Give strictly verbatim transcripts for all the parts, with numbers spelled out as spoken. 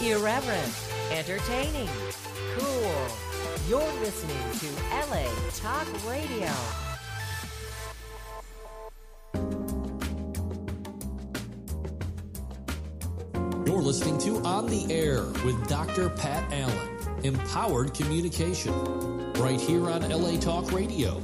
Irreverent, entertaining, cool. You're listening to L A Talk Radio. You're listening to On the Air with Doctor Pat Allen. Empowered communication. Right here on L A Talk Radio.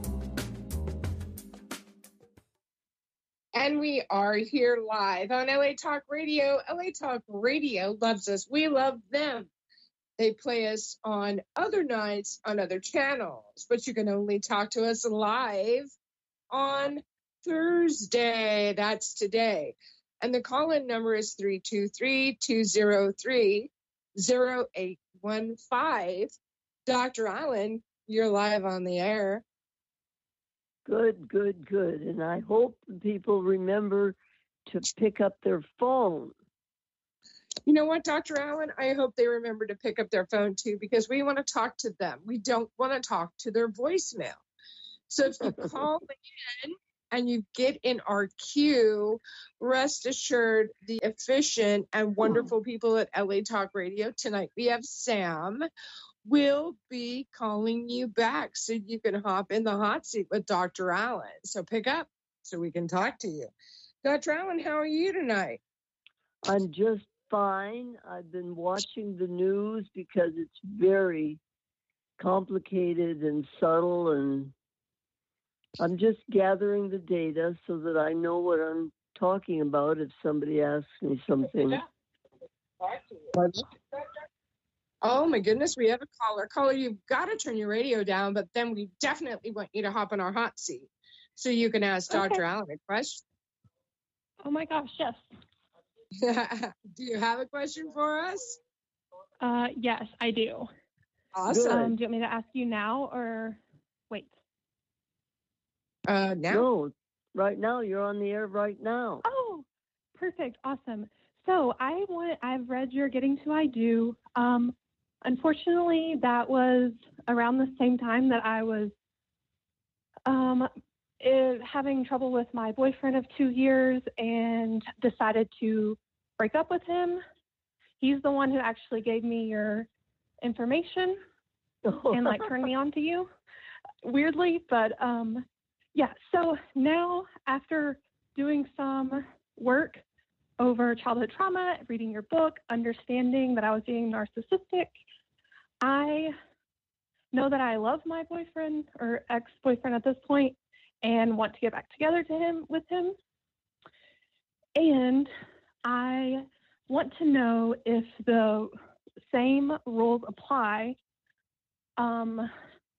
And we are here live on L A Talk Radio. L A Talk Radio loves us. We love them. They play us on other nights on other channels, but you can only talk to us live on Thursday. That's today. And the call-in number is three two three, two zero three, zero eight one five. Doctor Allen, you're live on the air. Good, good, good. And I hope people remember to pick up their phone. You know what, Doctor Allen? I hope they remember to pick up their phone, too, because we want to talk to them. We don't want to talk to their voicemail. So if you call in and you get in our queue, rest assured the efficient and wonderful people at L A Talk Radio, tonight we have Sam, will be calling you back so you can hop in the hot seat with Doctor Allen. So pick up so we can talk to you. Doctor Allen, how are you tonight? I'm just fine. I've been watching the news because it's very complicated and subtle, and I'm just gathering the data so that I know what I'm talking about if somebody asks me something. Oh, my goodness, we have a caller. Caller, you've got to turn your radio down, but then we definitely want you to hop in our hot seat so you can ask Doctor Okay. Allen a question. Oh, my gosh, yes. Do you have a question for us? Uh, yes, I do. Awesome. Um, do you want me to ask you now or wait? Uh, now? No, right now. You're on the air right now. Oh, perfect. Awesome. So I want, I've read your Getting to I Do. Um, unfortunately, that was around the same time that I was um, eh, having trouble with my boyfriend of two years and decided to break up with him. He's the one who actually gave me your information and like turned me on to you, weirdly. But um, yeah, so now after doing some work over childhood trauma, reading your book, understanding that I was being narcissistic, I know that I love my boyfriend or ex-boyfriend at this point and want to get back together to him with him. And I want to know if the same rules apply um,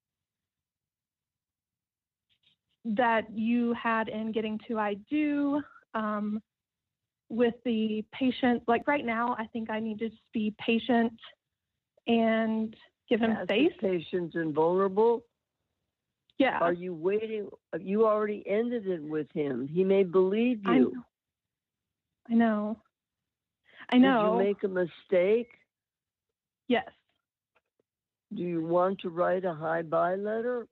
that you had in Getting to I Do um, with the patient. Like right now, I think I need to just be patient and give him Passive, space. patient and vulnerable. Yeah. Are you waiting? You already ended it with him. He may believe I you. know. I know. I know. Did you make a mistake? Yes. Do you want to write a hi-bye letter?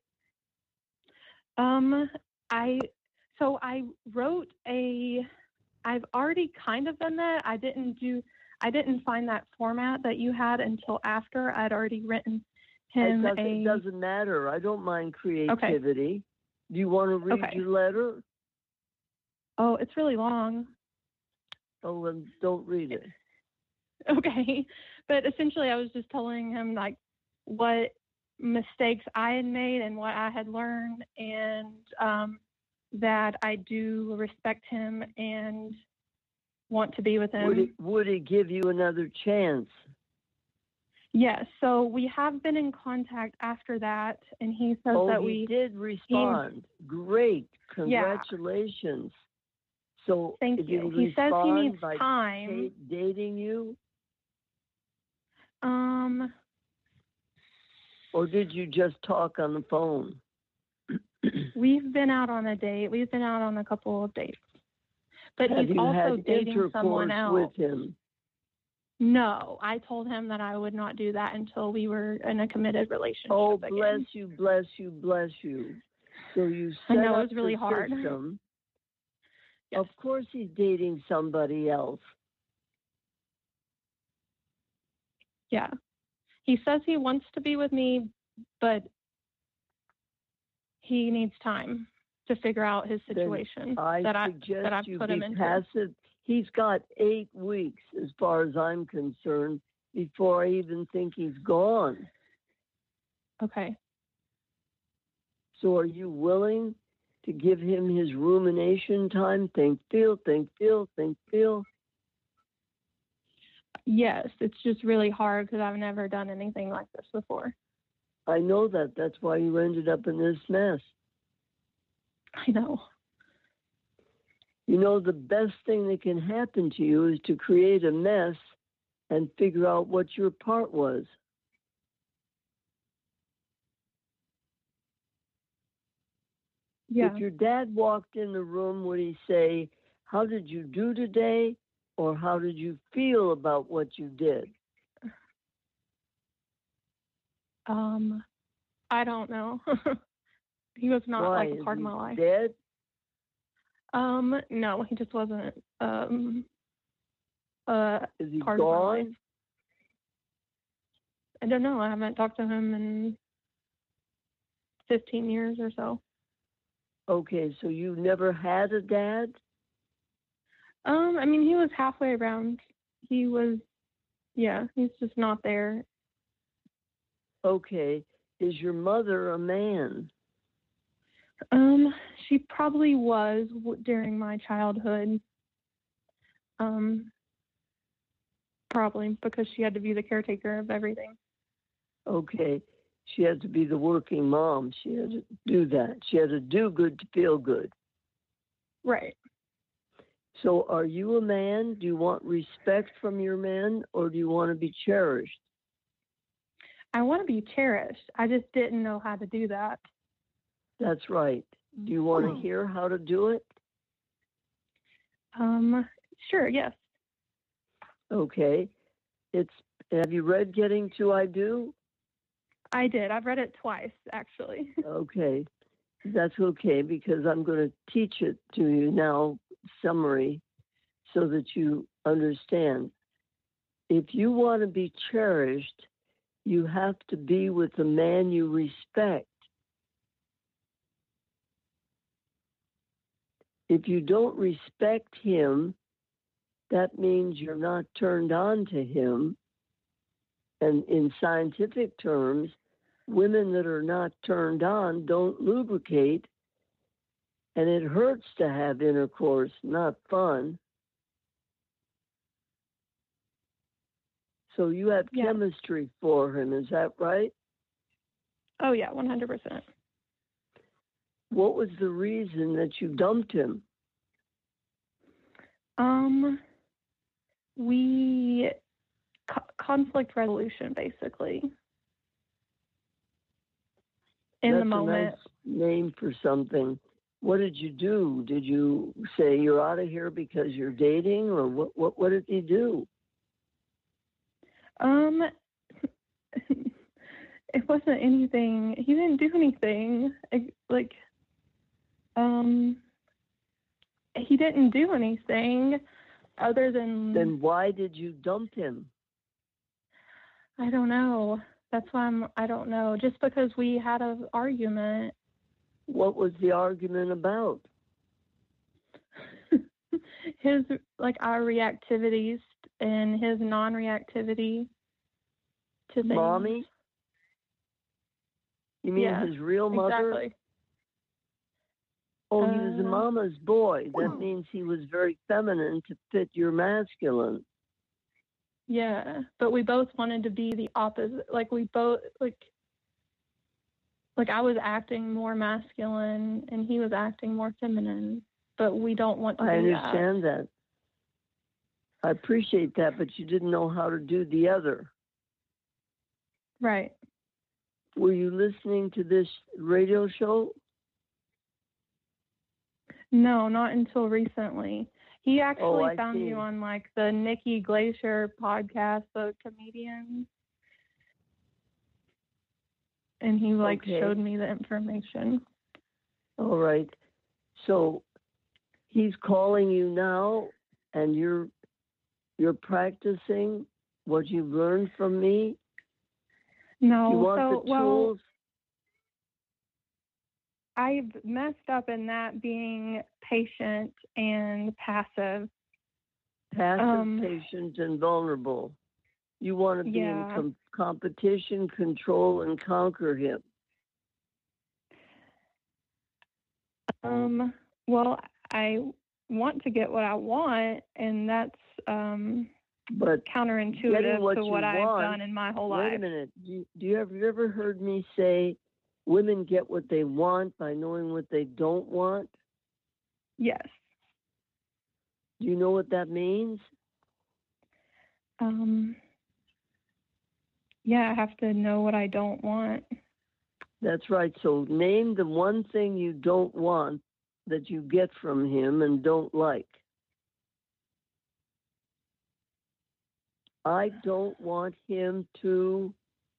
Um, I, so I wrote a, I've already kind of done that. I didn't do, I didn't find that format that you had until after I'd already written him it, doesn't, a. it doesn't matter. I don't mind creativity. Do you want to read Okay. your letter? Oh, it's really long. Oh, then don't read it. Okay. But essentially I was just telling him like what mistakes I had made and what I had learned, and um, that I do respect him and want to be with him. Would he, would he give you another chance? Yes. So we have been in contact after that, and he says oh, that he we did respond. Great. Congratulations. So Thank did you. He, He says he respond needs by time. da- dating you, Um, or did you just talk on the phone? we've been out on a date. We've been out on a couple of dates. But Have he's you also had dating intercourse someone else. with him? No, I told him that I would not do that until we were in a committed relationship. Oh, again. bless you, bless you, bless you. So you I set know, it up was really the hard. system. Yes. Of course he's dating somebody else. Yeah. He says he wants to be with me, but he needs time to figure out his situation I that I suggest that I've you put be him into. passive. He's got eight weeks, as far as I'm concerned, before I even think he's gone. Okay. So are you willing to give him his rumination time? Think, feel, think, feel, think, feel. Yes, it's just really hard because I've never done anything like this before. I know that. That's why you ended up in this mess. I know. You know, the best thing that can happen to you is to create a mess and figure out what your part was. Yeah. If your dad walked in the room, would he say, "How did you do today?" or "How did you feel about what you did?" Um, I don't know. He was not Why? like a Is part of he my life. dead? Um, no, he just wasn't um uh Is he part of my life. gone? I don't know. I haven't talked to him in fifteen years or so. Okay, so you never had a dad? Um, I mean, he was halfway around. He was, yeah, he's just not there. Okay. Is your mother a man? Um, she probably was w- during my childhood. Um, probably because she had to be the caretaker of everything. Okay. She had to be the working mom. She had to do that. She had to do good to feel good. Right. So are you a man? Do you want respect from your men, or do you want to be cherished? I want to be cherished. I just didn't know how to do that. That's right. Do you want to hear how to do it? Um, sure, yes. Okay. It's have you read Getting to I Do? I did. I've read it twice, actually. Okay. That's okay, because I'm going to teach it to you now, summary, so that you understand. If you want to be cherished, you have to be with the man you respect. If you don't respect him, that means you're not turned on to him. And in scientific terms, women that are not turned on don't lubricate, and it hurts to have intercourse, not fun. So you have Yeah. chemistry for him, is that right? Oh, yeah, one hundred percent. What was the reason that you dumped him? Um, we, co- conflict resolution, basically. In That's the moment. a nice name for something. What did you do? Did you say you're out of here because you're dating, or what? What, what did he do? Um, it wasn't anything. He didn't do anything. Like, um, he didn't do anything other than. Then why did you dump him? I don't know. That's why I'm. I don't know. Just because we had an argument. What was the argument about? His, like, our reactivities and his non-reactivity to things. Mommy? You mean Yeah, his real mother? Exactly. Oh, he was a Uh, mama's boy. That means he was very feminine to fit your masculine. Yeah, but we both wanted to be the opposite. Like, we both, like, like I was acting more masculine and he was acting more feminine, but we don't want to I do understand that. I appreciate that, but you didn't know how to do the other. that. Right. Were you listening to this radio show? No, not until recently. He actually Oh, I found see. you on, like, the Nikki Glacier podcast, the comedian. And he, like, Okay. showed me the information. All right. So he's calling you now, and you're you're practicing what you've learned from me? No, You want so, the well, tools? I've messed up in that being patient and passive. Passive, um, patient, and vulnerable. You want to be Yeah. in com- competition, control, and conquer him. Um, well, I want to get what I want, and that's um, But counterintuitive getting what to you what I've want- done in my whole wait life. a minute. Do you, do you have you ever heard me say women get what they want by knowing what they don't want? Yes. Do you know what that means? Um, yeah, I have to know what I don't want. That's right. So name the one thing you don't want that you get from him and don't like. I don't want him to.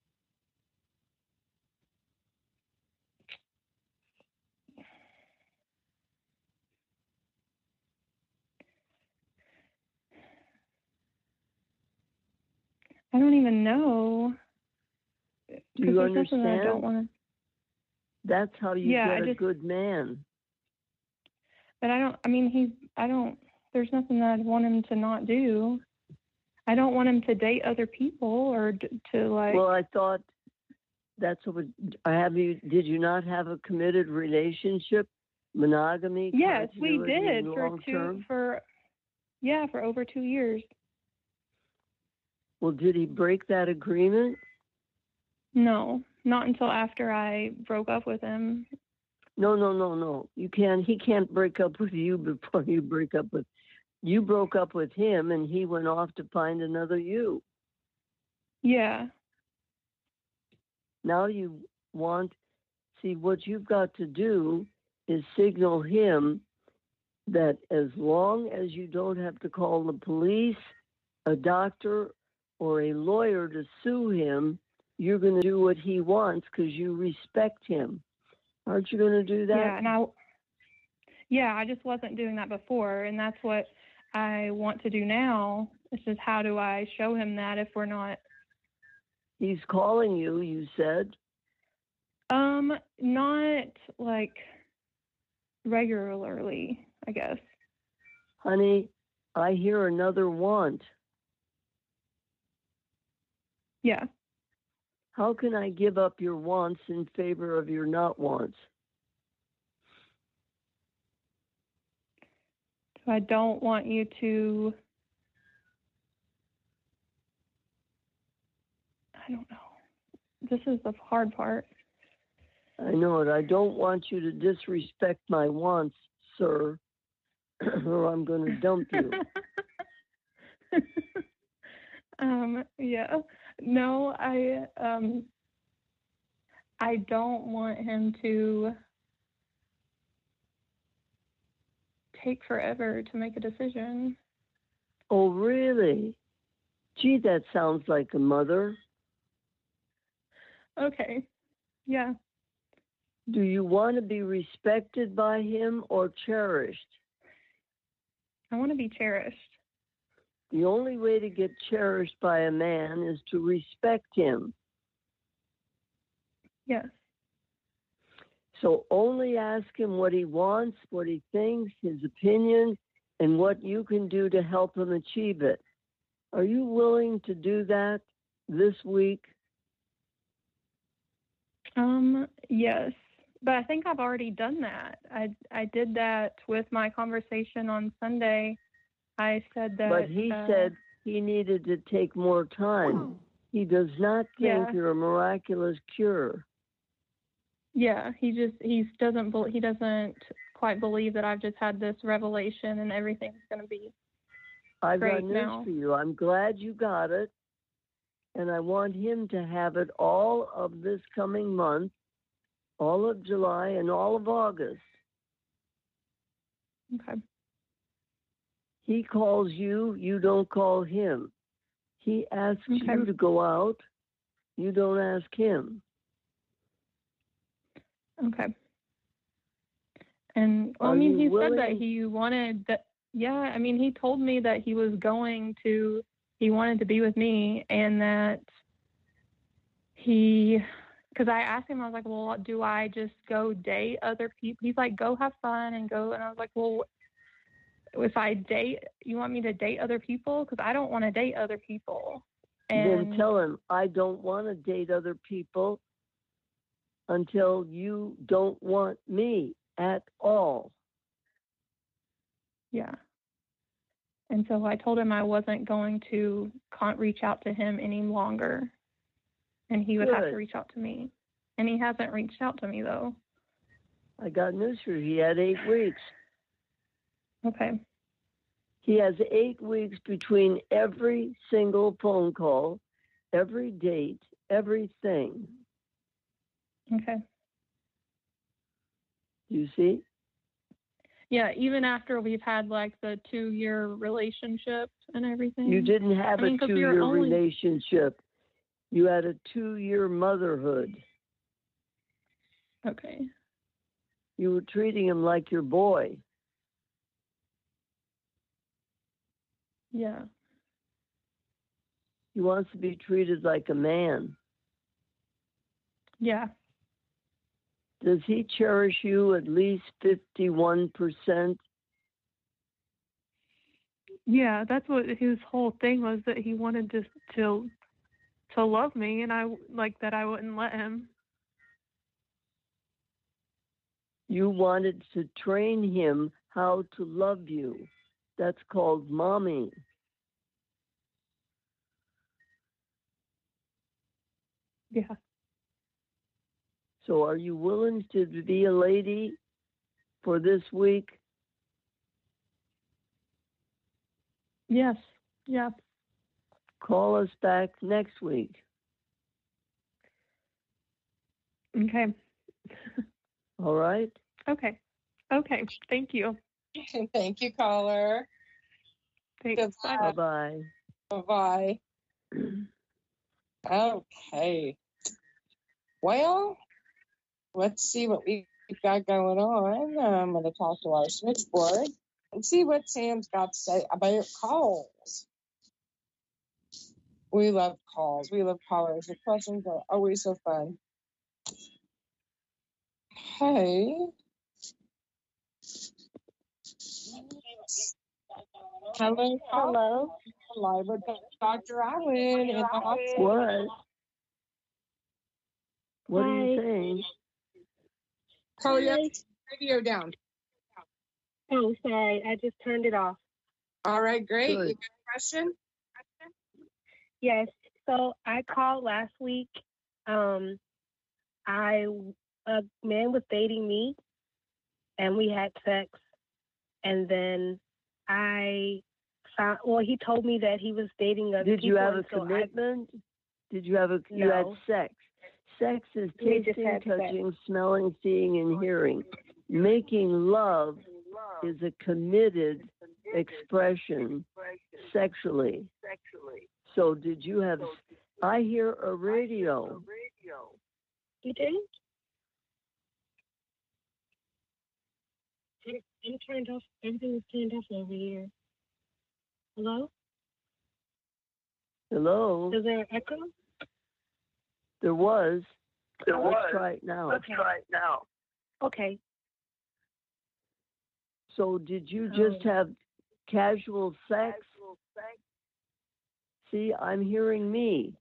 I don't even know. Do 'cause you there's nothing that I understand? don't want to. That's how you Yeah, get I a just- good man. But I don't. I mean, he's. I don't. There's nothing that I'd want him to not do. I don't want him to date other people or d- to like. Well, I thought that's what. I have you. Did you not have a committed relationship, monogamy? yes, we continuity, did and for two long-term? for. Yeah, for over two years. Well, did he break that agreement? No, not until after I broke up with him. No, no, no, no. You can't. He can't break up with you before you break up with. You broke up with him, and he went off to find another you. Yeah. Now you want. See, what you've got to do is signal him that as long as you don't have to call the police, a doctor, or a lawyer to sue him, you're going to do what he wants because you respect him. Aren't you going to do that? Yeah, and I. Yeah, I just wasn't doing that before, and that's what I want to do now. It's just how do I show him that if we're not. He's calling you, you said. Um, not like regularly, I guess. Honey, I hear another want. Yeah. How can I give up your wants in favor of your not wants? So I don't want you to. I don't know. This is the hard part. I know it. I don't want you to disrespect my wants, sir, or I'm going to dump you. um, yeah. No, I um I don't want him to take forever to make a decision. Oh, really? Gee, that sounds like a mother. Okay. Yeah. Do you want to be respected by him or cherished? I want to be cherished. The only way to get cherished by a man is to respect him. Yes. So only ask him what he wants, what he thinks, his opinion, and what you can do to help him achieve it. Are you willing to do that this week? Um, yes. But I think I've already done that. I I did that with my conversation on Sunday. I said that. But he uh, said he needed to take more time. He does not think Yeah. you're a miraculous cure. Yeah, he just he doesn't bel he doesn't quite believe that I've just had this revelation and everything's going to be. I've got Great news now. for you. I'm glad you got it. And I want him to have it all of this coming month, all of July and all of August. Okay. He calls you, you don't call him. He asks Okay. you to go out, you don't ask him. Okay. And well, Are I mean, you he said that willing- he wanted that. Yeah, I mean, he told me that he was going to he wanted to be with me, and that he, because I asked him, I was like, well, do I just go date other people? He's like, go have fun and go. And I was like, well, if I date, you want me to date other people? Because I don't want to date other people. And then tell him, I don't want to date other people until you don't want me at all. Yeah. And so I told him I wasn't going to con- reach out to him any longer. And he would Good. have to reach out to me. And he hasn't reached out to me, though. I got news for you. He had eight weeks. Okay. He has eight weeks between every single phone call, every date, everything. Okay. You see? Yeah, even after we've had like the two-year relationship and everything. You didn't have I mean, a 'cause we were two-year only- relationship. You had a two-year motherhood. Okay. You were treating him like your boy. Yeah. He wants to be treated like a man. Yeah. Does he cherish you at least fifty-one percent? Yeah, that's what his whole thing was, that he wanted to to to love me, and I like that I wouldn't let him. You wanted to train him how to love you. That's called mommy. Yeah. So are you willing to be a lady for this week? Yes. Yeah. Call us back next week. Okay. All right? Okay. Okay. Thank you. Thank you, caller. Thanks. Bye. Bye-bye. Bye-bye. Okay. Well, let's see what we've got going on. I'm going to talk to our switchboard and see what Sam's got to say about calls. We love calls. We love callers. The questions are always so fun. Hey. Hello. Hello. Live with Doctor Allen in the hospital. What? What are you Hi. saying? Caller, you have Hi. to turn the radio down. Oh, sorry. I just turned it off. All right, great. Good. You got a question? Yes. So I called last week. Um, I a man was dating me, and we had sex, and then I found. Well, he told me that he was dating other Did people. you have a and so I- commitment? Did you have a you had No. sex? Sex is We just tasting, had sex. touching, smelling, seeing, and hearing. Making love is a committed expression sexually. So did you have, I hear a radio. You did? I'm, I'm turned off. Everything is turned off over here. Hello? Hello? Is there an echo? There was. There Let's was. try it now. Okay. Try it now. Okay. So did you just Oh. have casual sex? See, I'm hearing me.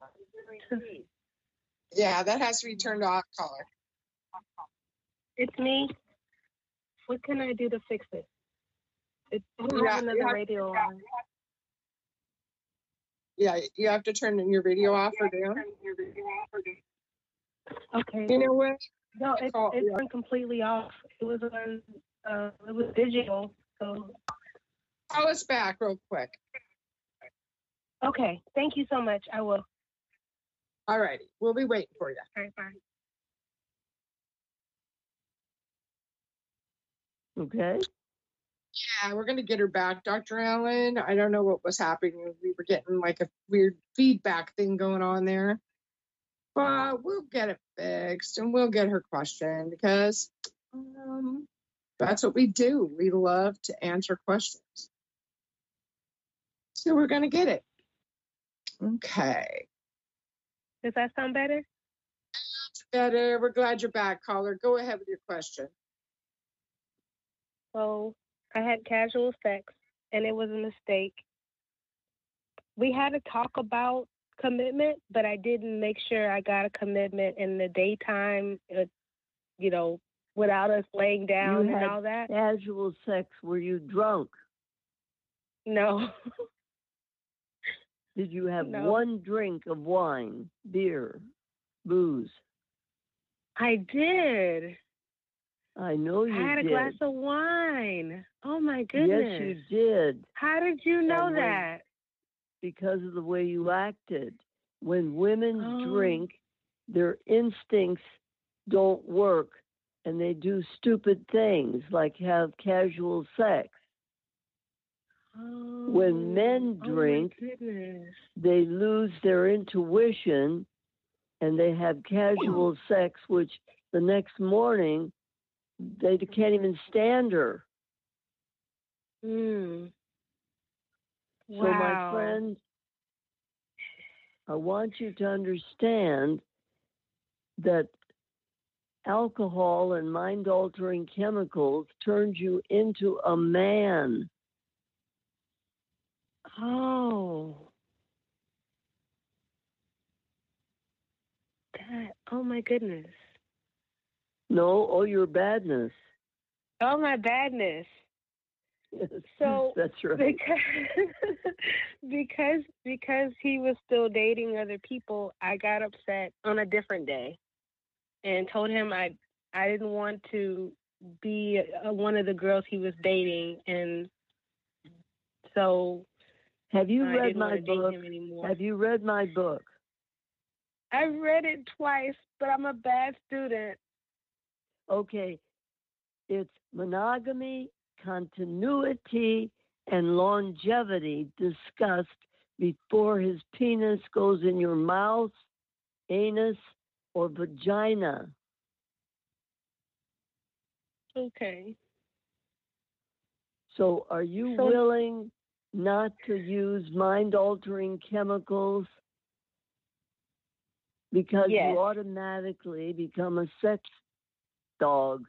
Yeah, that has to be turned off, caller. It's me. What can I do to fix it? It I don't Yeah, have you another have- radio on. Yeah, you have to turn your video off or down. Okay. You know what? No, it, call- it's yeah. been completely off. It was on. Uh, it was digital. So Call us back real quick. okay. Thank you so much. I will. All righty. We'll be waiting for you. All right. Bye. Okay? Yeah, we're going to get her back, Doctor Allen. I don't know what was happening. We were getting like a weird feedback thing going on there. But we'll get it fixed and we'll get her question because um, that's what we do. We love to answer questions. So we're going to get it. Okay. Does that sound better? Better. We're glad you're back, caller. Go ahead with your question. So I had casual sex, and it was a mistake. We had to talk about commitment, but I didn't make sure I got a commitment in the daytime, uh, you know, without us laying down You and had all that. casual sex. Were you drunk? No. Did you have No. one drink of wine, beer, booze? I did. I know you I had a did. glass of wine. Oh, my goodness. Yes, you did. How did you know And when- that? Because of the way you acted. When women Oh. drink, their instincts don't work and they do stupid things like have casual sex. Oh. When men drink, oh my goodness. they lose their intuition and they have casual sex, which the next morning they can't even stand her. Mm. So, my Wow. friend, I want you to understand that alcohol and mind-altering chemicals turned you into a man. Oh. That, oh my goodness. No, oh, your badness. Oh my badness. Yes, So that's right. because because because he was still dating other people, I got upset on a different day and told him I I didn't want to be uh, one of the girls he was dating, and so Have you I read didn't my want to book? date him anymore. Have you read my book? I've read it twice, but I'm a bad student. Okay, it's Monogamy, Continuity, and Longevity discussed before his penis goes in your mouth, anus, or vagina. Okay. So are you So- willing not to use mind-altering chemicals? Because Yes. you automatically become a sex dog.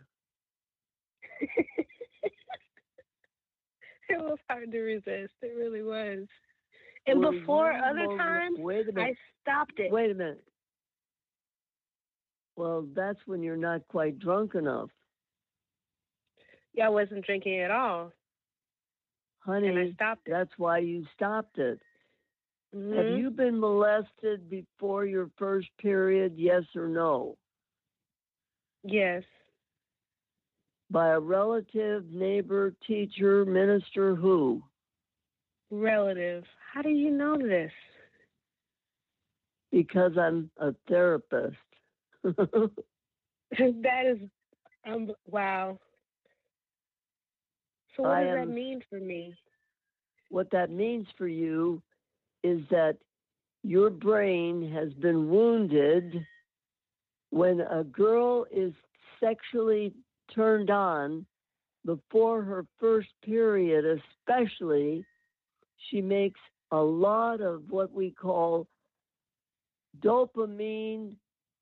It was hard to resist. It really was. And Were before you other mo- times, wait a I minute. stopped it. Wait a minute. Well, that's when you're not quite drunk enough. Yeah, I wasn't drinking at all, and I Honey, stopped it. that's why you stopped it. Mhm. Have you been molested before your first period, yes or no? Yes. By a relative, neighbor, teacher, minister, who? Relative. How do you know this? Because I'm a therapist. That is, um, wow. So what I does that am- mean for me? What that means for you is that your brain has been wounded when a girl is sexually turned on before her first period, especially, she makes a lot of what we call dopamine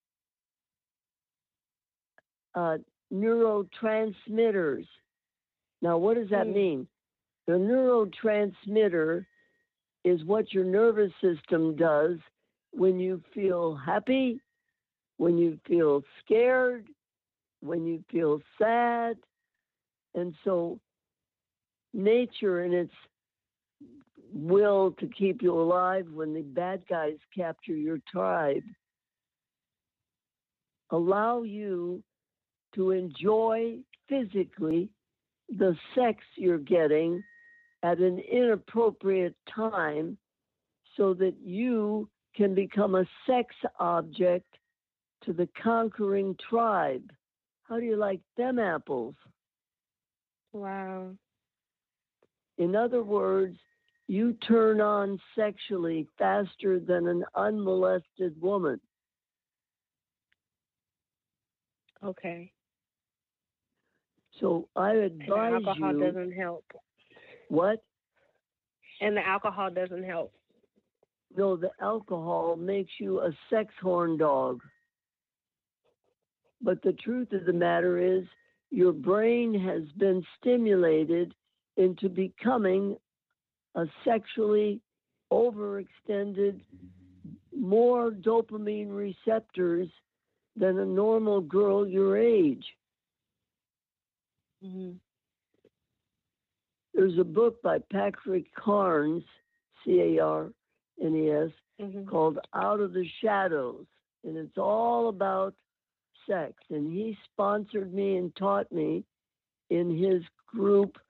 uh, neurotransmitters. Now, what does that Hmm. mean? The neurotransmitter is what your nervous system does when you feel happy, when you feel scared, when you feel sad. And so nature, in its will to keep you alive when the bad guys capture your tribe, allow you to enjoy physically the sex you're getting at an inappropriate time so that you can become a sex object to the conquering tribe. How do you like them apples? Wow. In other words, you turn on sexually faster than an unmolested woman. Okay. So I And the advise alcohol you. doesn't help. What? And the alcohol doesn't help. No, the alcohol makes you a sex horn dog. But the truth of the matter is, your brain has been stimulated into becoming a sexually overextended, more dopamine receptors than a normal girl your age. Mm-hmm. There's a book by Patrick Carnes, C A R N E S, Mm-hmm. called Out of the Shadows, and it's all about sex. And he sponsored me and taught me in his group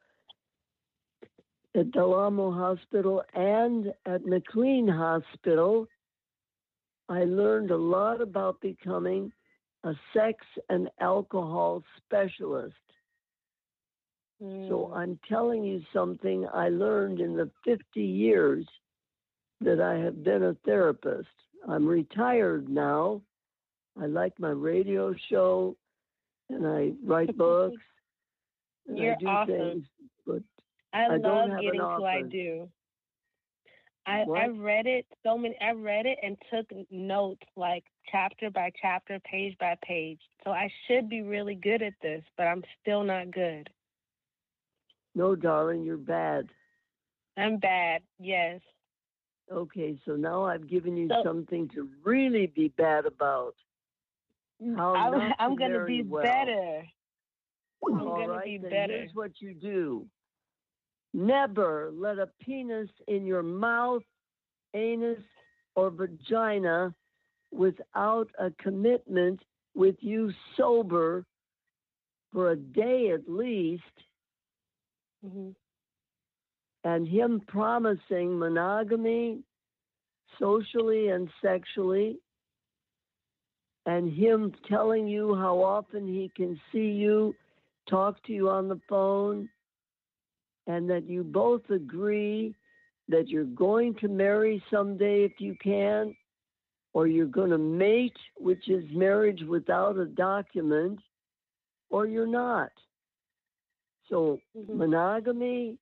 at Del Amo Hospital and at McLean Hospital. I learned a lot about becoming a sex and alcohol specialist. Mm. So I'm telling you something I learned in the fifty years that I have been a therapist. I'm retired now. I like my radio show and I write books and You're I do awesome. things, but I, I don't love have getting an to I office. do. I What? I read it so many. I read it and took notes like chapter by chapter, page by page. So I should be really good at this, but I'm still not good. No, darling, you're bad. I'm bad. Yes. Okay, so now I've given you So- something to really be bad about. How I'm, not to I'm gonna marry be well. better. I'm All gonna right, be then better. here's what you do. Never let a penis in your mouth, anus, or vagina without a commitment with you sober for a day at least, Mm-hmm. and him promising monogamy socially and sexually, and him telling you how often he can see you, talk to you on the phone, and that you both agree that you're going to marry someday if you can, or you're going to mate, which is marriage without a document, or you're not. So Mm-hmm. monogamy,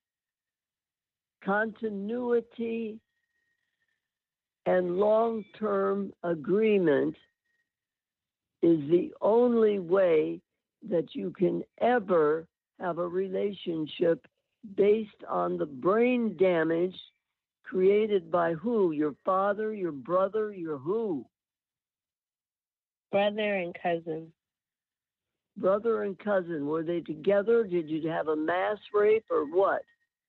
continuity, and long-term agreement is the only way that you can ever have a relationship based on the brain damage created by who? Your father, your brother, your who? Brother and cousin. Brother and cousin. Were they together? Did you have a mass rape or what?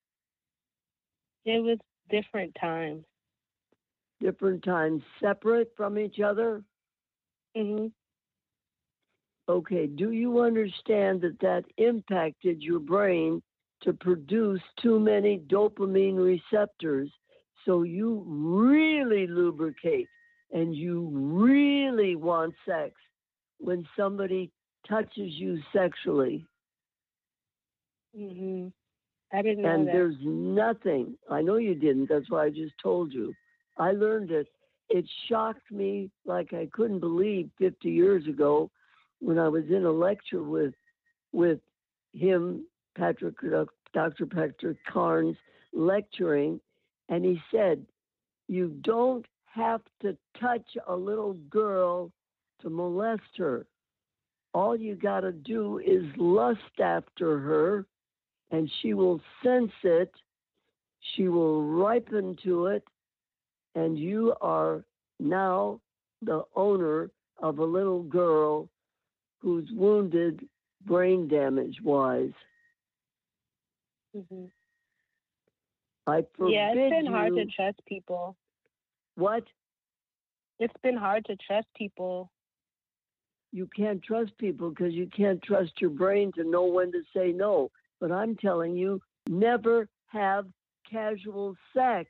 It was different times. Different times, separate from each other? Mm-hmm. Okay, do you understand that that impacted your brain to produce too many dopamine receptors? So you really lubricate and you really want sex when somebody touches you sexually. Mm-hmm. I didn't know And that. there's nothing, I know you didn't, that's why I just told you. I learned it. It shocked me like I couldn't believe fifty years ago when I was in a lecture with with him, Patrick, Doctor Patrick Carnes, lecturing, and he said, you don't have to touch a little girl to molest her. All you got to do is lust after her, and she will sense it, she will ripen to it, and you are now the owner of a little girl who's wounded brain damage wise. Mm-hmm. I forbid Yeah, it's been you. hard to trust people. What? It's been hard to trust people. You can't trust people because you can't trust your brain to know when to say no. But I'm telling you, never have casual sex.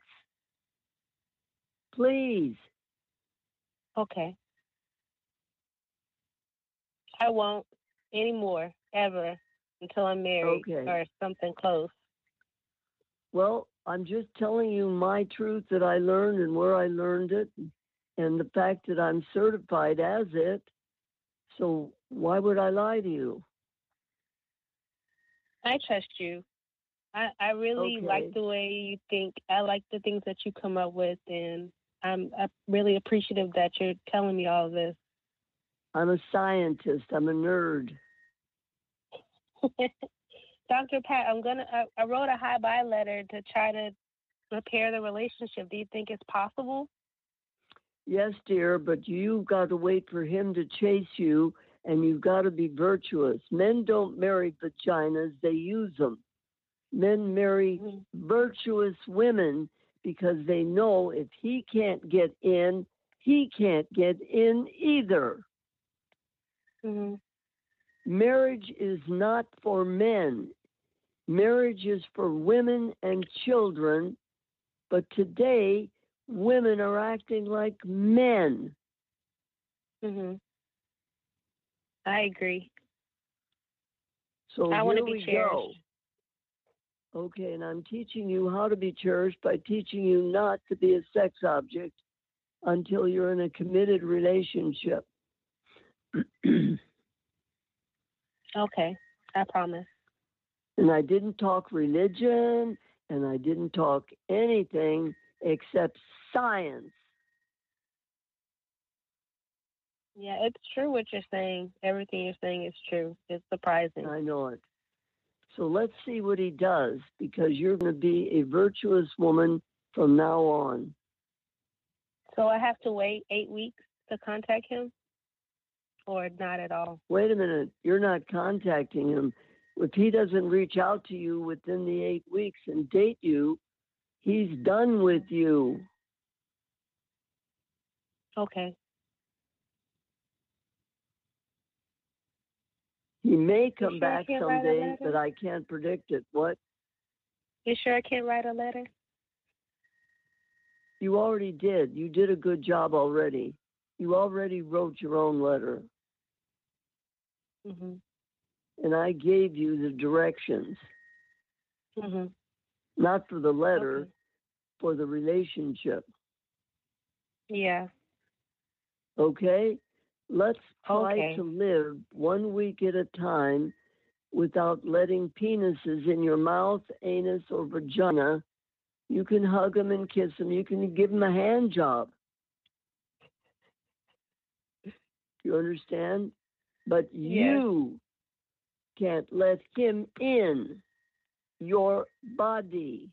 Please. Okay. I won't anymore, ever, until I'm married Okay. or something close. Well, I'm just telling you my truth that I learned and where I learned it and the fact that I'm certified as it. So why would I lie to you? I trust you. I, I really Okay. like the way you think. I like the things that you come up with, and I'm uh, really appreciative that you're telling me all of this. I'm a scientist. I'm a nerd. Doctor Pat, I'm gonna. I, I wrote a hi bye letter to try to repair the relationship. Do you think it's possible? Yes, dear, but you've got to wait for him to chase you, and you've got to be virtuous. Men don't marry vaginas, they use them. Men marry Mm-hmm. virtuous women because they know if he can't get in, he can't get in either. Mm-hmm. Marriage is not for men. Marriage is for women and children, but today women are acting like men. Mm-hmm. I agree. So I want here to be we cherished. go. Okay, and I'm teaching you how to be cherished by teaching you not to be a sex object until you're in a committed relationship. Okay, I promise. And I didn't talk religion, and I didn't talk anything except science. Yeah, it's true what you're saying. Everything you're saying is true. It's surprising. I know it. So let's see what he does, because you're going to be a virtuous woman from now on. So I have to wait eight weeks to contact him, or not at all? Wait a minute. You're not contacting him. If he doesn't reach out to you within the eight weeks and date you, he's done with you. Okay. He may You come sure I back can't write a someday, letter? but I can't predict it. What? You sure I can't write a letter? You already did. You did a good job already. You already wrote your own letter. Mhm. And I gave you the directions, Mhm. not for the letter, Okay. for the relationship. Yeah. Okay? Let's try Okay. to live one week at a time without letting penises in your mouth, anus, or vagina. You can hug them and kiss them. You can give them a hand job. You understand? But Yes. you can't let him in your body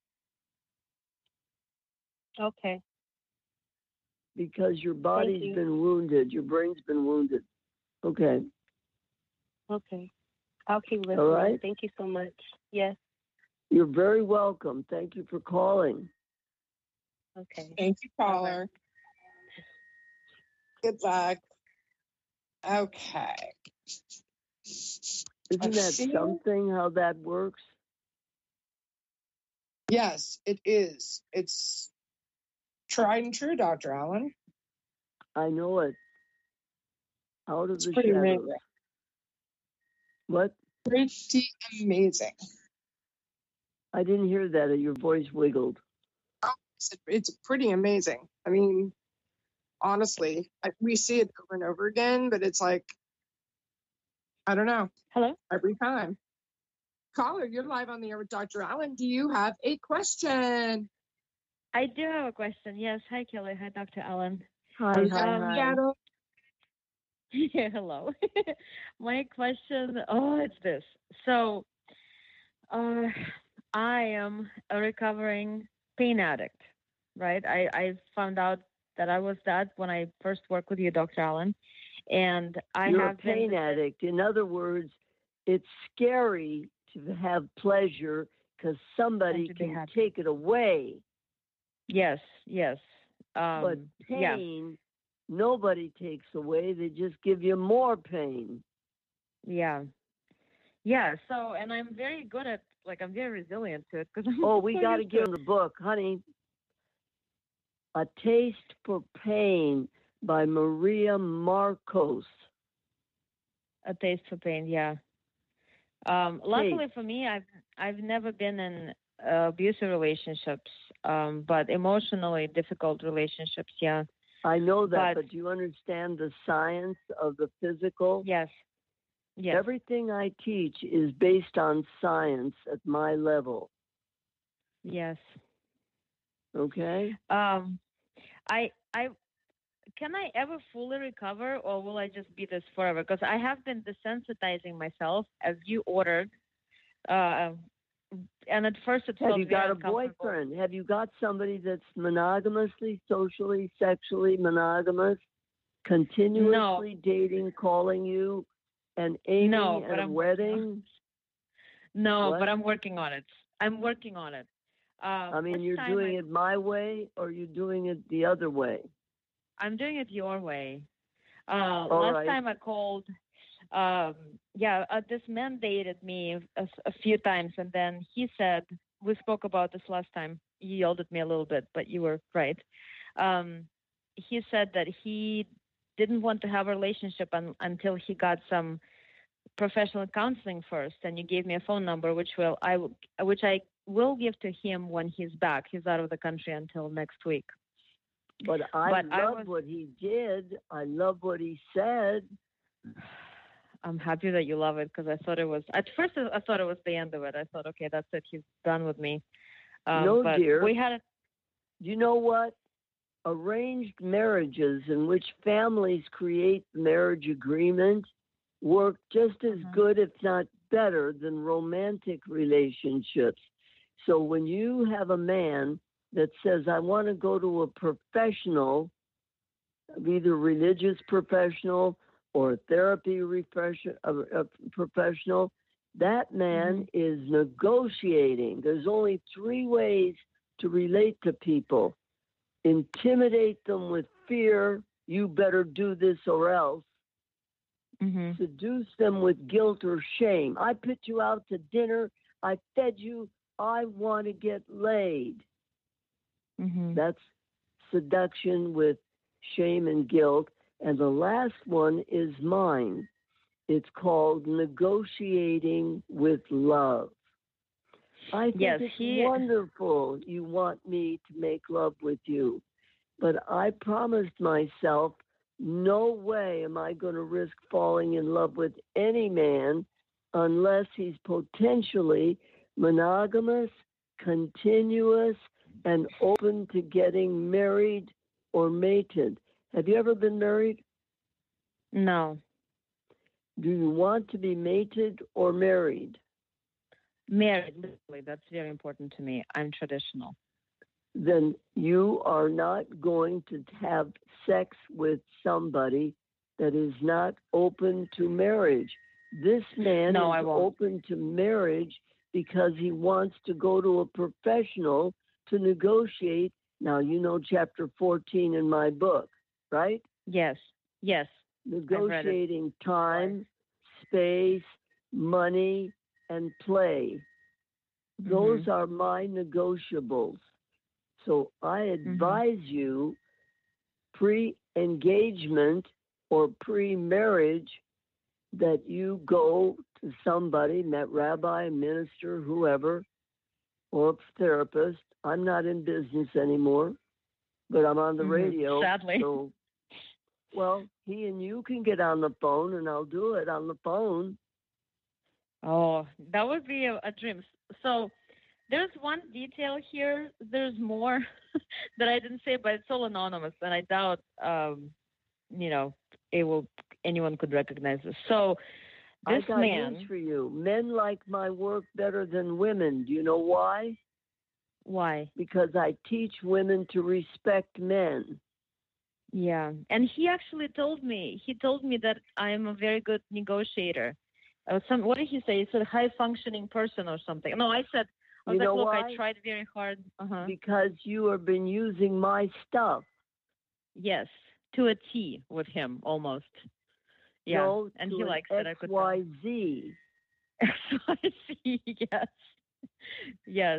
Okay. because your body's you. been wounded. Your brain's been wounded. Okay. Okay. I'll keep listening. All right. Thank you so much. Yes. You're very welcome. Thank you for calling. Okay. Thank you, caller. Good luck. Okay. Isn't Let's that see. something how that works? Yes, it is. It's tried and true, Doctor Allen. I know it. Out of It's the pretty shadows. amazing. What? Pretty amazing. I didn't hear that. Your voice wiggled. It's, it's pretty amazing. I mean, honestly, I, we see it over and over again, but it's like, I don't know, Hello? every time. Caller, you're live on the air with Doctor Allen. Do you have a question? I do have a question. Yes. Hi, Kelly. Hi, Doctor Allen. Hi, From hi, hi. Seattle. Yeah, hello. My question, oh, it's this. So, uh, I am a recovering pain addict, right? I, I found out that I was that when I first worked with you, Doctor Allen. And I You're have a pain been addict. In other words, it's scary to have pleasure because somebody And to be can happy. take it away. Yes, yes. Um, But yeah. pain, nobody takes away. They just give you more pain. Yeah. Yeah. So, and I'm very good at, like, I'm very resilient to it because I'm Oh, we so got to used give it. them the book, honey. A Taste for Pain by Maria Marcos. A taste for pain, yeah. Um, luckily for me, I've I've never been in uh, abusive relationships, um, but emotionally difficult relationships, yeah. I know that, But- but do you understand the science of the physical? Yes. Yes. Everything I teach is based on science at my level. Yes. Okay? Um, I I can I ever fully recover, or will I just be this forever? Because I have been desensitizing myself as you ordered, uh, and at first it Have felt you very got a uncomfortable. boyfriend? Have you got somebody that's monogamously, socially, sexually monogamous, continuously dating, calling you, and aiming No, at but a I'm wedding? No, What? but I'm working on it. I'm working on it. Uh, I mean, this you're time doing I, it my way, or you're doing it the other way? I'm doing it your way. Uh, All last right. time I called, um, yeah, uh, this man dated me a, a few times, and then he said, we spoke about this last time. He yelled at me a little bit, but you were right. Um, he said that he didn't want to have a relationship un- until he got some professional counseling first, and you gave me a phone number, which will I will- which I will give to him when he's back. He's out of the country until next week. But I But love I was- what he did. I love what he said. I'm happy that you love it, because I thought it was at first I thought it was the end of it. I thought, okay, that's it. He's done with me. Um, No, but dear. we had a You know what? Arranged marriages in which families create marriage agreement work just as Mhm. good, if not better, than romantic relationships. So when you have a man that says, I want to go to a professional, either religious professional or a therapy refresh- a, a professional, that man is negotiating. There's only three ways to relate to people. Intimidate them with fear, you better do this or else. Mhm. Seduce them with guilt or shame. I put you out to dinner, I fed you, I want to get laid. Mhm. That's seduction with shame and guilt. And the last one is mine. It's called negotiating with love. I think Yes, it's he- wonderful you want me to make love with you. But I promised myself, no way am I going to risk falling in love with any man unless he's potentially monogamous, continuous, and open to getting married or mated. Have you ever been married? No. Do you want to be mated or married? Married, literally. That's very important to me. I'm traditional. Then you are not going to have sex with somebody that is not open to marriage. This man No, I is won't. open to marriage because he wants to go to a professional to negotiate. Now, you know chapter fourteen in my book, right? Yes. Yes. Negotiating time, space, money, and play. Those Mhm. are my negotiables. So I advise you pre-engagement or pre-marriage that you go to somebody, that rabbi, minister, whoever, or therapist. I'm not in business anymore, but I'm on the Mhm. radio. Sadly. So, well, he and you can get on the phone, and I'll do it on the phone. Oh, that would be a, a dream. So there's one detail here. There's more that I didn't say, but it's all anonymous, and I doubt, um, you know, it will anyone could recognize this. So I this got man, news for you. Men like my work better than women. Do you know why? why? Because I teach women to respect men. Yeah, and he actually told me. He told me that I am a very good negotiator. Uh, some what did he say? He said high functioning person or something. No, I said I was You like, know look, why? I tried very hard. Uh-huh. Because you have been using my stuff. Yes, to a T with him almost. Yeah, No, and to he an likes it. I could X Y Z. X Y Z. Yes, yes.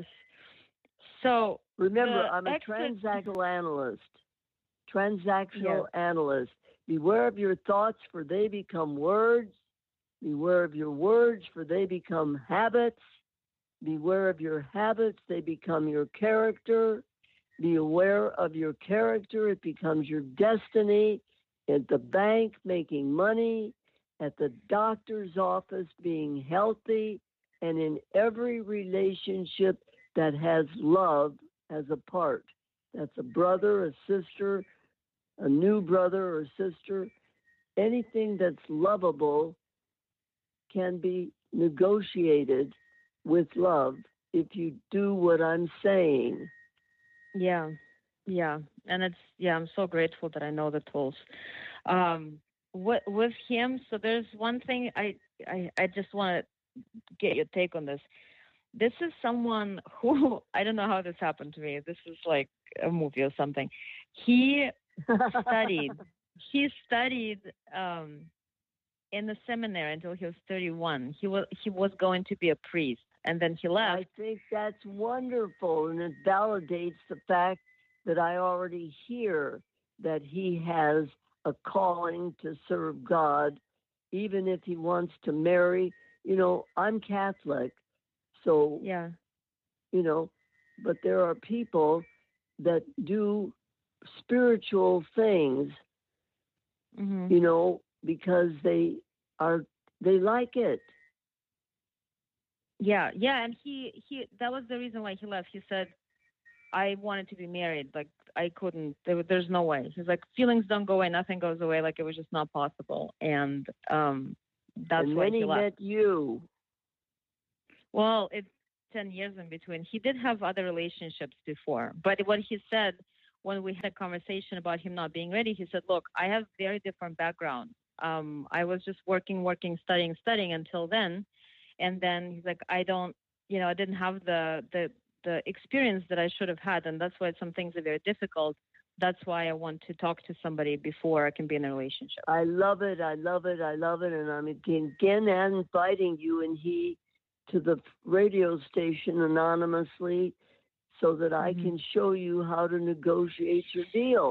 So Remember, the I'm a exit- transactional analyst. Transactional analyst. Beware of your thoughts, for they become words. Beware of your words, for they become habits. Beware of your habits, they become your character. Be aware of your character, it becomes your destiny. At the bank, making money. At the doctor's office, being healthy. And in every relationship that has love as a part. That's a brother, a sister, a new brother or sister. Anything that's lovable can be negotiated with love if you do what I'm saying. Yeah, yeah, and it's yeah. I'm so grateful that I know the tools. Um, what with him? So there's one thing I I, I just want to get your take on this. This is someone who I don't know how this happened to me. This is like a movie or something. He studied. He studied um, in the seminary until he was thirty-one. He was he was going to be a priest, and then he left. I think that's wonderful, and it validates the fact that I already hear that he has a calling to serve God, even if he wants to marry. You know, I'm Catholic, so, Yeah. you know, but there are people that do spiritual things, Mm-hmm. you know, because they are, they like it. Yeah, yeah, and he he that was the reason why he left. He said, I wanted to be married. Like I couldn't. There, there's no way. He's like, feelings don't go away. Nothing goes away. Like it was just not possible. And um, that's and why then he, he left. met you. Well, it's ten years in between. He did have other relationships before, but what he said when we had a conversation about him not being ready, he said, "Look, I have very different background. Um, I was just working, working, studying, studying until then, and then he's like, I don't, you know, I didn't have the the the experience that I should have had, and that's why some things are very difficult. That's why I want to talk to somebody before I can be in a relationship." I love it. I love it. I love it. And I'm again, again inviting you and he to the radio station anonymously so that I Mhm. can show you how to negotiate your deal.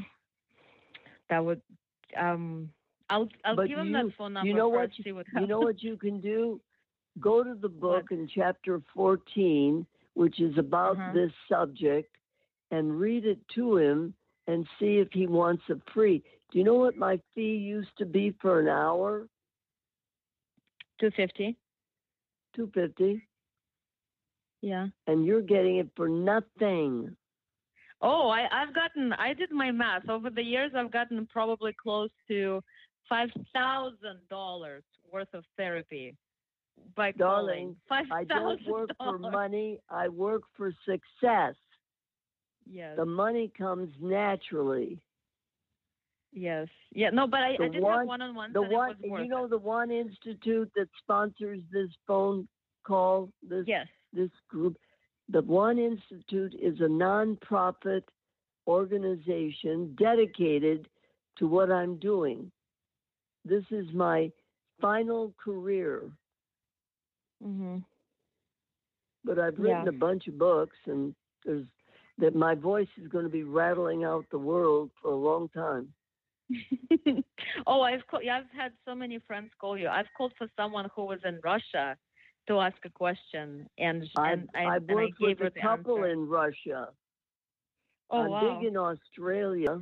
That would, um, I'll I'll But give him you, that phone number you know first. what? You, See what you happens. know what you can do? Go to the book What? in chapter fourteen, which is about Uh-huh. this subject, and read it to him and see if he wants a free. Do you know what my fee used to be for an hour? Two fifty. two fifty. Yeah. And you're getting it for nothing. Oh, I I've gotten. I did my math over the years. I've gotten probably close to five thousand dollars worth of therapy by Darling, calling. Five I don't thousand work for dollars. money. I work for success. Yes. The money comes naturally. Yes. Yeah. No, but I, The I did one, have one-on-ones, the and one, it was worth you know, it. the one institute that sponsors this phone call, this Yes. this group. The One Institute is a nonprofit organization dedicated to what I'm doing. This is my final career. Mm-hmm. But I've written Yeah. a bunch of books, and there's that my voice is going to be rattling out the world for a long time. Oh, I've called, yeah, I've had so many friends call you. I've called for someone who was in Russia to ask a question, and I've, and I I've and I worked gave with her a the couple answer. in Russia. Oh, I'm wow. big in Australia.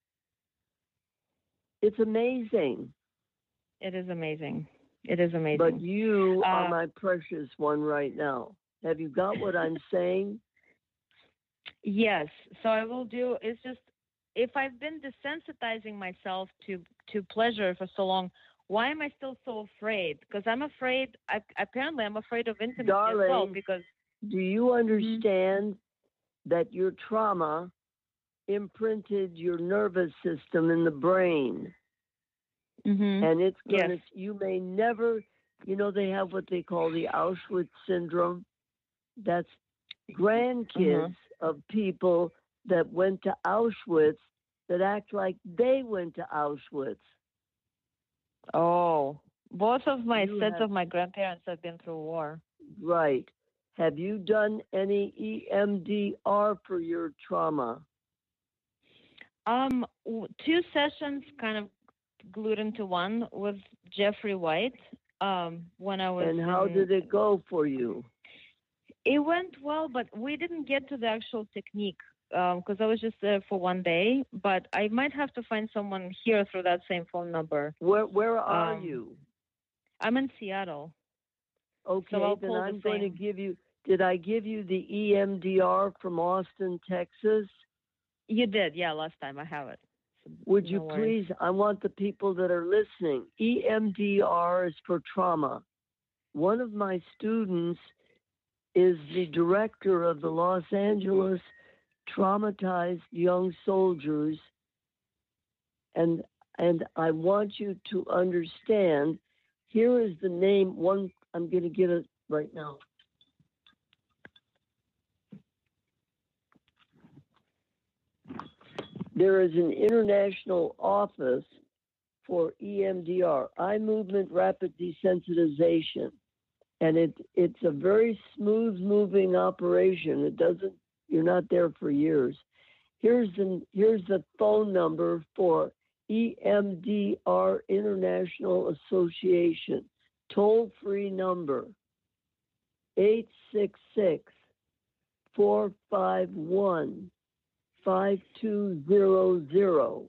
It's amazing. It is amazing. It is amazing. But you uh, are my precious one right now. Have you got what I'm saying? Yes. So I will do. It's just if I've been desensitizing myself to to pleasure for so long, why am I still so afraid? Because I'm afraid. I, apparently, I'm afraid of intimacy Darling, as well. Because do you understand mm-hmm. that your trauma imprinted your nervous system in the brain? Mm-hmm. And it's going to, yes. you may never, you know, they have what they call the Auschwitz syndrome. That's grandkids mm-hmm. of people that went to Auschwitz that act like they went to Auschwitz. Oh, both of my you sets have, of my grandparents have been through war. Right. Have you done any E M D R for your trauma? Um, two sessions kind of glued into one with Jeffrey White. Um, when I was. And how in, did it go for you? It went well, but we didn't get to the actual technique because um, I was just there for one day. But I might have to find someone here through that same phone number. Where Where are um, you? I'm in Seattle. Okay, so then I'm the going same. to give you. Did I give you the E M D R from Austin, Texas? You did, yeah. Last time I have it. So Would no you worries. please, I want the people that are listening, E M D R is for trauma. One of my students is the director of the Los Angeles Traumatized Young Soldiers. And, and I want you to understand, here is the name, one, I'm going to get it right now. There is an international office for E M D R, eye movement rapid desensitization. And it, it's a very smooth moving operation. It doesn't, you're not there for years. Here's the, here's the phone number for E M D R International Association. Toll-free number, eight six six, four five one, five two zero zero.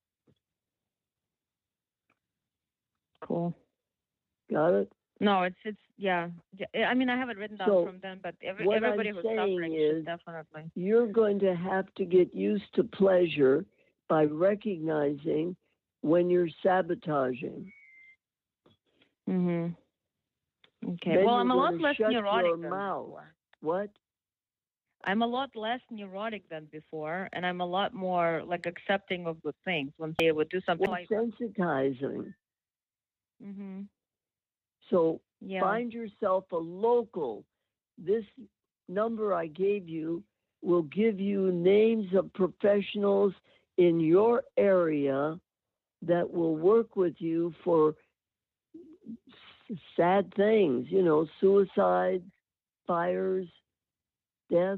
Cool. Got it? No, it's it's yeah. yeah. I mean, I have it written down So, from them, but every, what everybody I'm who's saying suffering is, should definitely. You're going to have to get used to pleasure by recognizing when you're sabotaging. Mhm. Okay. Then well, you're I'm a lot gonna less shut neurotic your than mouth. before. What? I'm a lot less neurotic than before, and I'm a lot more like accepting of good things when they would do something Well, like. sensitizing. Mhm. So Yeah. find yourself a local. This number I gave you will give you names of professionals in your area that will work with you for s- sad things, you know, suicide, fires, death,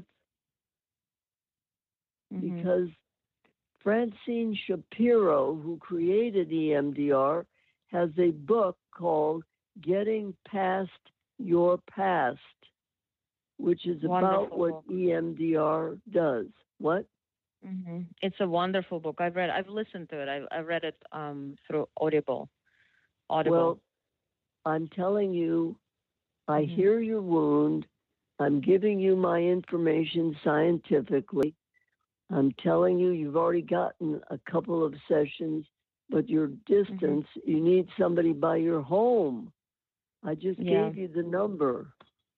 Mhm. because Francine Shapiro, who created E M D R, has a book called Getting Past Your Past, which is about Wonderful what book. E M D R does. What? Mhm. It's a wonderful book. I've read. I've listened to it. I I read it um through Audible. Audible. Well, I'm telling you, I Mhm. hear your wound. I'm giving you my information scientifically. I'm telling you, you've already gotten a couple of sessions, but your distance, Mm-hmm. you need somebody by your home. I just Yeah. gave you the number.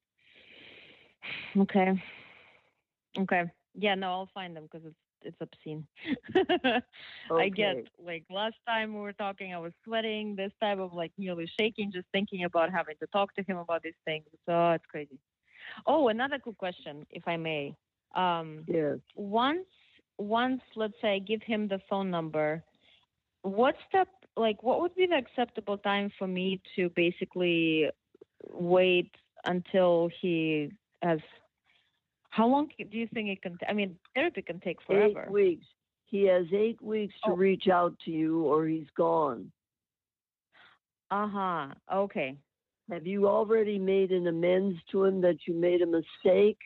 Okay. Okay. Yeah. No, I'll find them because it's it's obscene. Okay. I get like last time we were talking, I was sweating. This time I'm like nearly shaking just thinking about having to talk to him about these things. So it's crazy. Oh, another quick question, if I may. Um, Yes. Once once let's say I give him the phone number, what step like what would be the acceptable time for me to basically wait until he has how long do you think it can t- I mean therapy can take forever. Eight weeks. He has eight weeks to Oh. reach out to you or he's gone. Uh-huh. Okay. Have you already made an amends to him that you made a mistake?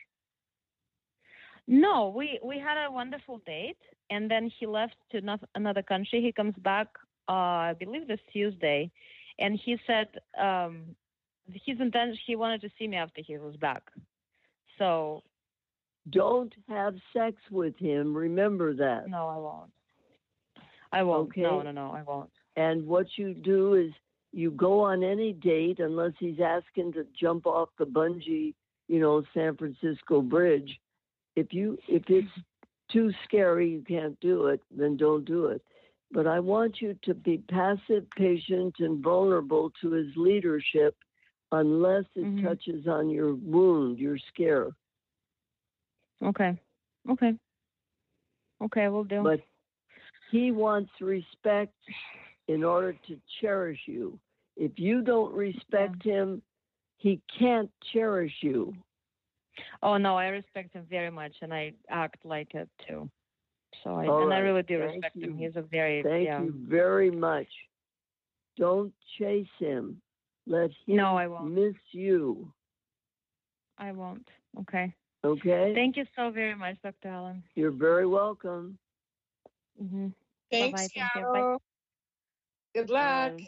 No, we we had a wonderful date and then he left to no- another country. He comes back uh I believe this Tuesday and he said um his intention he wanted to see me after he was back. So Don't have sex with him. Remember that. no, I won't. I won't. Okay. No, no, no, I won't. And what you do is you go on any date unless he's asking to jump off the bungee, you know, San Francisco Bridge. If you if it's too scary, you can't do it, then don't do it. But I want you to be passive, patient, and vulnerable to his leadership unless it Mhm. touches on your wound, your scare. Okay. Okay. Okay, we'll do. But he wants respect in order to cherish you. If you don't respect him, he can't cherish you. Oh no, I respect him very much and I act like it too. So I All and I right. really do Thank respect him. you. He's a very Thank yeah. you very much. Don't chase him. Let him No, I won't. miss you. I won't. Okay. Okay? Thank you so very much, Doctor Allen. You're very welcome. Mm-hmm. Thanks, Bye-bye. Thank you. Bye. Seattle. Good luck. Bye.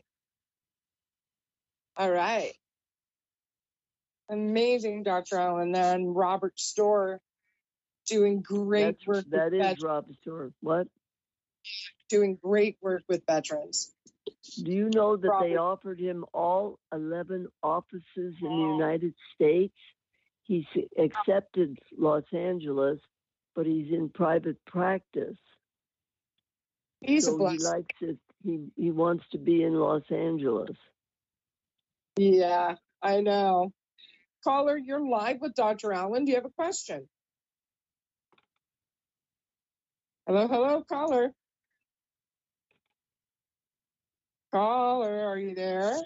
All right. Amazing, Doctor Allen. And Robert Storr doing great That's, work. that with is veterans, Rob Stewart. What? doing great work with veterans. Do you know that Robert. they offered him all eleven offices in the United States? He's accepted Los Angeles, but he's in private practice. He's so a blessing. he likes it. He he wants to be in Los Angeles. Yeah, I know. Caller, you're live with Doctor Allen. Do you have a question? Hello, hello, caller. Caller, are you there?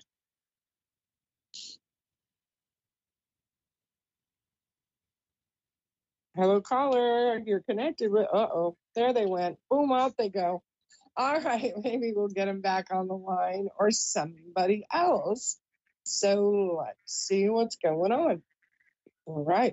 Hello, caller. You're connected with. Uh oh, there they went. Boom, out they go. All right, maybe we'll get them back on the line or somebody else. So let's see what's going on. All right.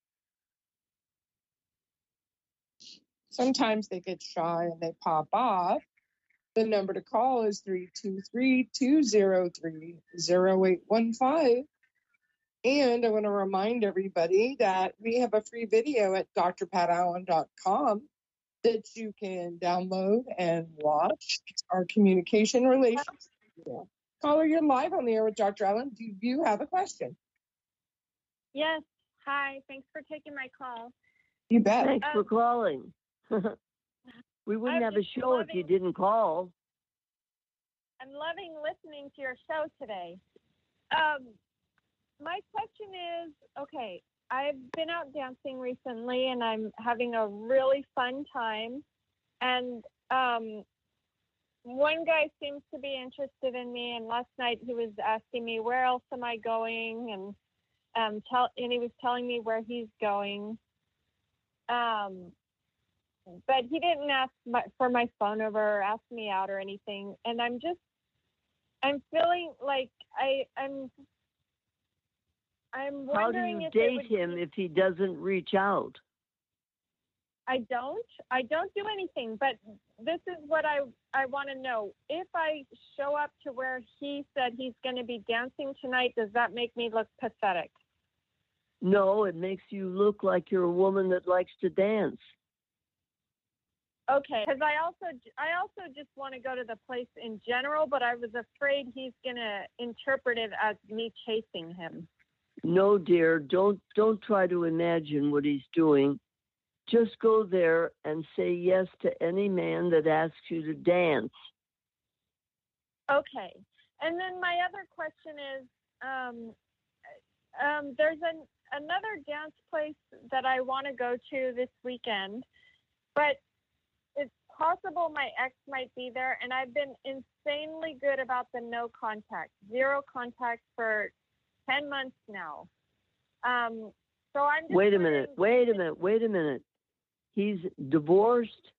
Sometimes they get shy and they pop off. The number to call is three two three, two zero three, zero eight one five. And I want to remind everybody that we have a free video at d r pat allen dot com that you can download and watch. It's our communication relations video. Caller, you're live on the air with Doctor Allen. Do you have a question? Yes. Hi. Thanks for taking my call. You bet. Thanks Um, for calling. We wouldn't I'm have a just show if you loving- didn't call. I'm loving listening to your show today. Um, my question is, okay, I've been out dancing recently and I'm having a really fun time. And um, one guy seems to be interested in me. And last night he was asking me, where else am I going? And um, tell, and he was telling me where he's going. Um, but he didn't ask my, for my phone number or ask me out or anything. And I'm just, I'm feeling like I, I'm, I'm How do wondering you if it date would him be- if he doesn't reach out? I don't, I don't do anything, but this is what I, I want to know. If I show up to where he said he's going to be dancing tonight, does that make me look pathetic? No, it makes you look like you're a woman that likes to dance. Okay, because I also I also just want to go to the place in general, but I was afraid he's gonna interpret it as me chasing him. No, dear, don't don't try to imagine what he's doing. Just go there and say yes to any man that asks you to dance. Okay, and then my other question is, um, um, there's an another dance place that I want to go to this weekend, but it's possible my ex might be there, and I've been insanely good about the no contact, zero contact for ten months now. Um, so I'm just Wait a wondering- minute, wait a minute, wait a minute. He's divorced?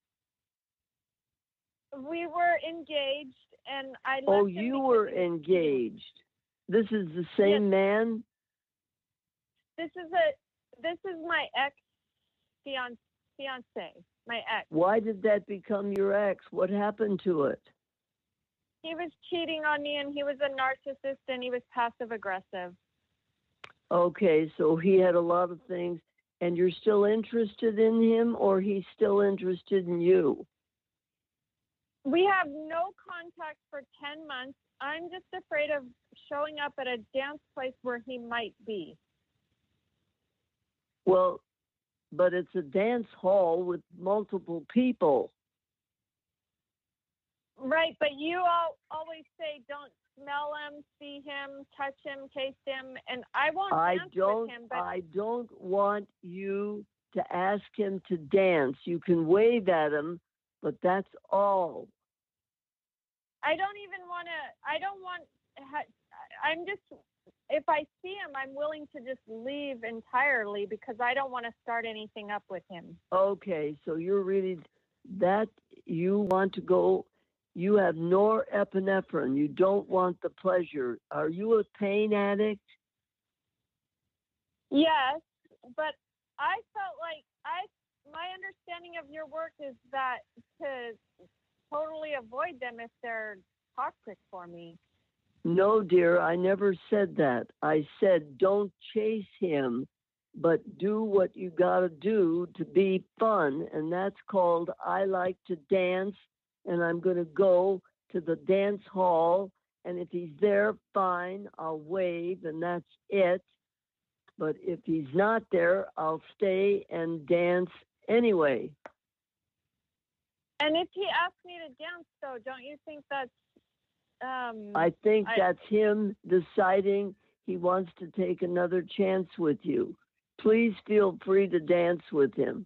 We were engaged, and I left Oh, him you because were he was cheating. engaged. This is the same man? This is a this is my ex fiance, fiance, my ex. Why did that become your ex? What happened to it? He was cheating on me, and he was a narcissist, and he was passive aggressive. Okay, so he had a lot of things, and you're still interested in him, or he's still interested in you? We have no contact for ten months. I'm just afraid of showing up at a dance place where he might be. Well, but it's a dance hall with multiple people. Right, but you all always say don't smell him, see him, touch him, taste him, and I won't I dance don't with him. But I don't want you to ask him to dance. You can wave at him, but that's all. I don't even want to. I don't want. I'm just. If I see him, I'm willing to just leave entirely because I don't want to start anything up with him. Okay, so you're really that you want to go. You have norepinephrine. You don't want the pleasure. Are you a pain addict? Yes, but I felt like I. My understanding of your work is that to totally avoid them if they're toxic for me. No, dear, I never said that. I said don't chase him. but do what you got to do to be fun. And that's called I like to dance, and I'm going to go to the dance hall. And if he's there, fine, I'll wave, and that's it. But if he's not there, I'll stay and dance anyway. And if he asks me to dance, though, don't you think that's... Um, I think I, that's him deciding he wants to take another chance with you. Please feel free to dance with him.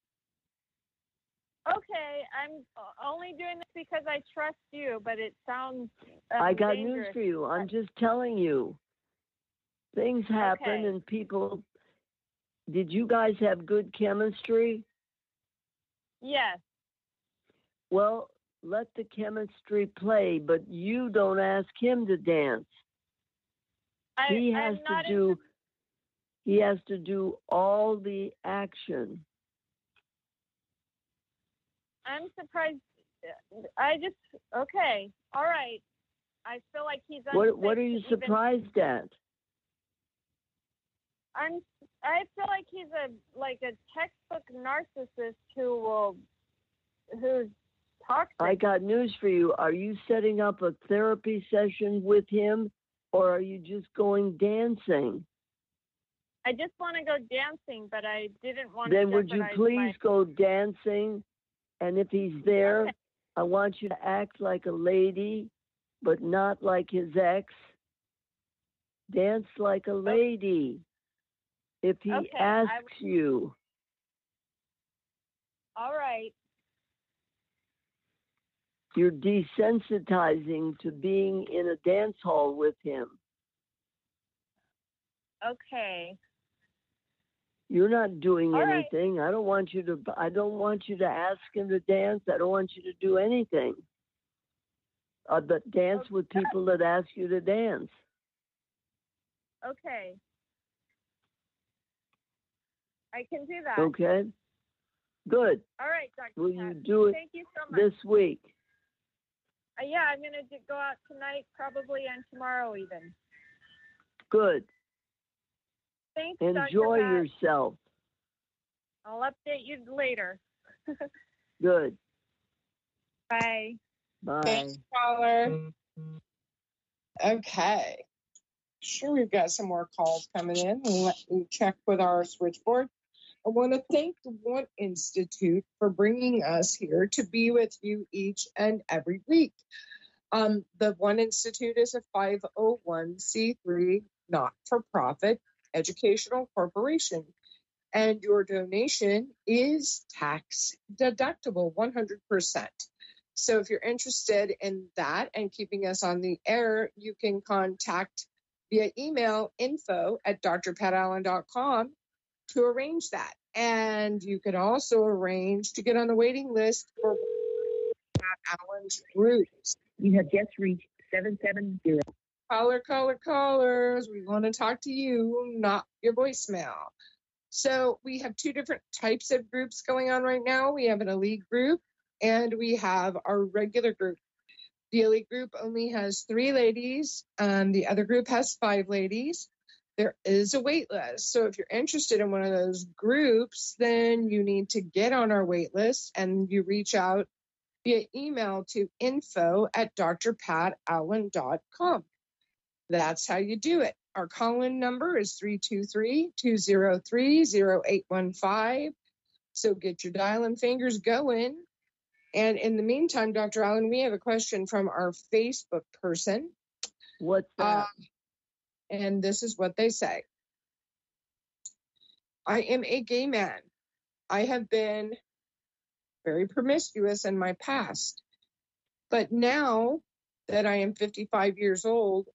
Okay, I'm only doing this because I trust you, but it sounds um, I got dangerous. news for you. I'm just telling you. Things happen Okay. and people... Did you guys have good chemistry? Yes. Well, let the chemistry play, but you don't ask him to dance. I, He has I'm not to do... into- He has to do all the action. I'm surprised. I just... Okay. All right. I feel like he's... What What are you unfit to even- surprised at? I'm. I feel like he's a like a textbook narcissist who will, who's toxic. I got news for you. Are you setting up a therapy session with him, or are you just going dancing? I just want to go dancing, but I didn't want Then to. would you jeopardize please my... go dancing? And if he's there, Okay. I want you to act like a lady, but not like his ex. Dance like a lady. If he Okay, asks I- you. All right. You're desensitizing to being in a dance hall with him. Okay. You're not doing All right. anything. I don't want you to I don't want you to ask him to dance. I don't want you to do anything. Uh, but dance Okay. with people that ask you to dance. Okay. I can do that. Okay? Good. All right, Doctor Will Pat. you do it Thank you so much. this week? Uh, yeah, I'm gonna d- go out tonight, probably, and tomorrow even. Good. Thanks, Enjoy Doctor Pat. yourself. I'll update you later. Good. Bye. Bye. Thanks, caller. Okay. Sure, we've got some more calls coming in. Let me check with our switchboard. I want to thank the One Institute for bringing us here to be with you each and every week. Um, the One Institute is a five oh one c three not-for-profit educational corporation, and your donation is tax deductible one hundred percent. So if you're interested in that and keeping us on the air, you can contact via email info at d r pat allen dot com to arrange that. And you can also arrange to get on the waiting list for Pat Allen's groups. You have just reached seven seven zero. Caller, caller, callers, we want to talk to you, not your voicemail. So we have two different types of groups going on right now. We have an elite group and we have our regular group. The elite group only has three ladies, and the other group has five ladies. There is a wait list. So if you're interested in one of those groups, then you need to get on our wait list and you reach out via email to info at d r pat allen dot com. That's how you do it. Our call-in number is three two three, two zero three, zero eight one five. So get your dialing fingers going. And in the meantime, Doctor Allen, we have a question from our Facebook person. What's that? Uh, and this is what they say. I am a gay man. I have been very promiscuous in my past. But now that I am fifty-five years old,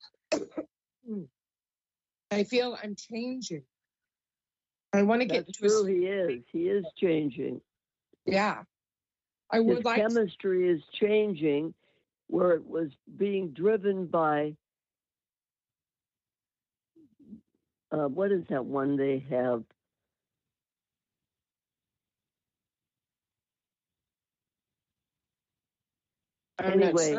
I feel I'm changing. I want to get That's into true. a, He is. He is changing. yeah. I His would like to, chemistry is changing, where it was being driven by uh, what is that one they have? I'm not Anyway, sure.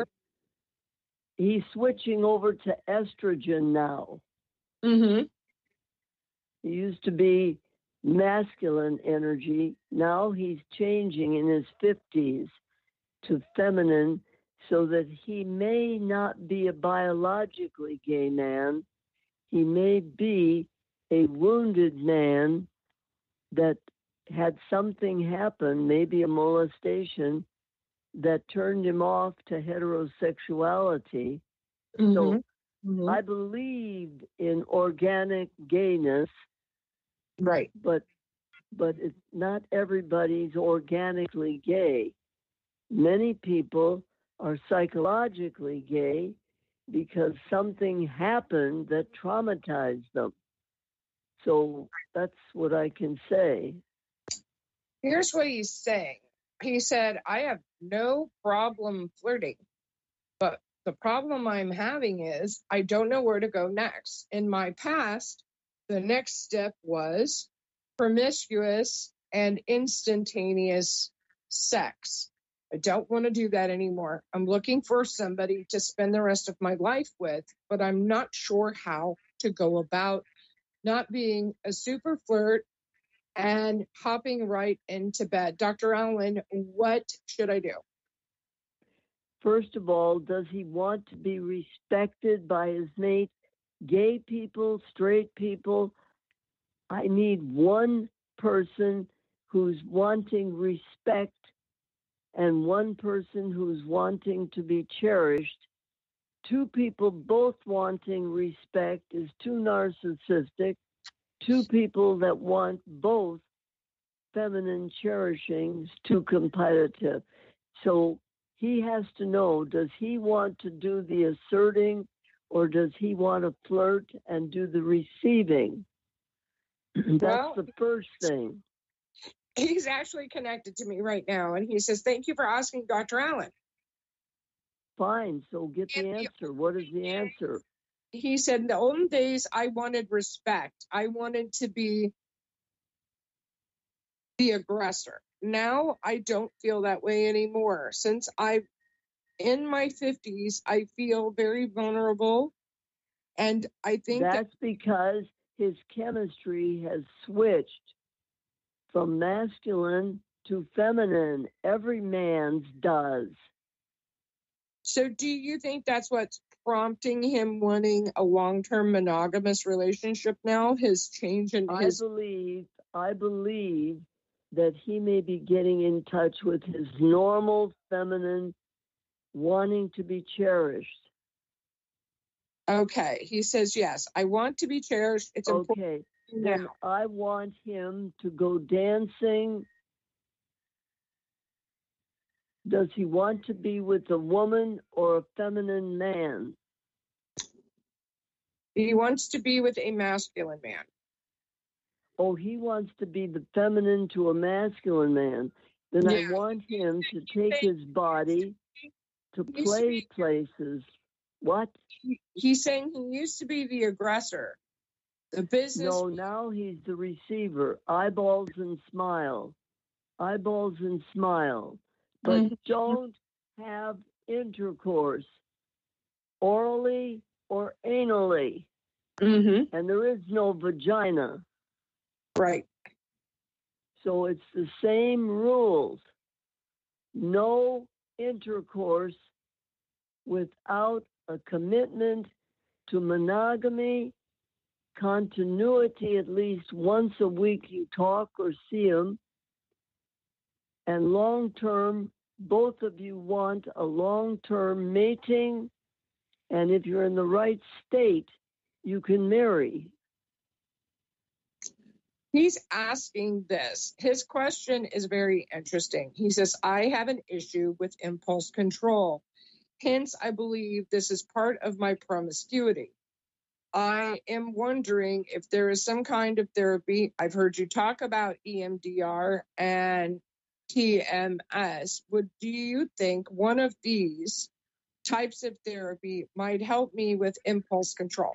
he's switching over to estrogen now. Mm-hmm. He used to be masculine energy. Now he's changing in his fifties to feminine so that he may not be a biologically gay man. He may be a wounded man that had something happen, maybe a molestation, that turned him off to heterosexuality. Mm-hmm. So Mm-hmm. I believed in organic gayness, Right. but but it's not everybody's organically gay. Many people are psychologically gay because something happened that traumatized them. So that's what I can say. Here's what he's saying. He said, I have no problem flirting, but the problem I'm having is I don't know where to go next. In my past, the next step was promiscuous and instantaneous sex. I don't want to do that anymore. I'm looking for somebody to spend the rest of my life with, but I'm not sure how to go about not being a super flirt and hopping right into bed. Doctor Allen, what should I do? First of all, does he want to be respected by his mate? Gay people, straight people. I need one person who's wanting respect and one person who's wanting to be cherished. Two people both wanting respect is too narcissistic. Two people that want both feminine cherishing is too competitive. So he has to know, does he want to do the asserting or does he want to flirt and do the receiving? That's Well, the first thing. He's actually connected to me right now, and he says, thank you for asking Doctor Allen. Fine, so get the answer. What is the answer? He said, in the olden days, I wanted respect. I wanted to be the aggressor. Now I don't feel that way anymore. Since I'm in my fifties, I feel very vulnerable. And I think that's because his chemistry has switched from masculine to feminine. Every man's does. So do you think that's what's prompting him wanting a long-term monogamous relationship now? His change in his... I believe, I believe that he may be getting in touch with his normal feminine wanting to be cherished. Okay. He says, yes, I want to be cherished. It's important. Okay. Then now. I want him to go dancing. Does he want to be with a woman or a feminine man? He wants to be with a masculine man. Oh, he wants to be the feminine to a masculine man. Then Yeah. I want him to take his body to play places. What? He's saying he used to be the aggressor. The business. No, now he's the receiver. Eyeballs and smile. Eyeballs and smile. But Mhm. don't have intercourse orally or anally. Mm-hmm. And there is no vagina. Right. So it's the same rules. No intercourse without a commitment to monogamy, continuity, at least once a week you talk or see him, and long-term, both of you want a long-term mating, and if you're in the right state, you can marry. He's asking this. His question is very interesting. He says, I have an issue with impulse control. Hence, I believe this is part of my promiscuity. I am wondering if there is some kind of therapy. I've heard you talk about E M D R and T M S. Would do you think one of these types of therapy might help me with impulse control?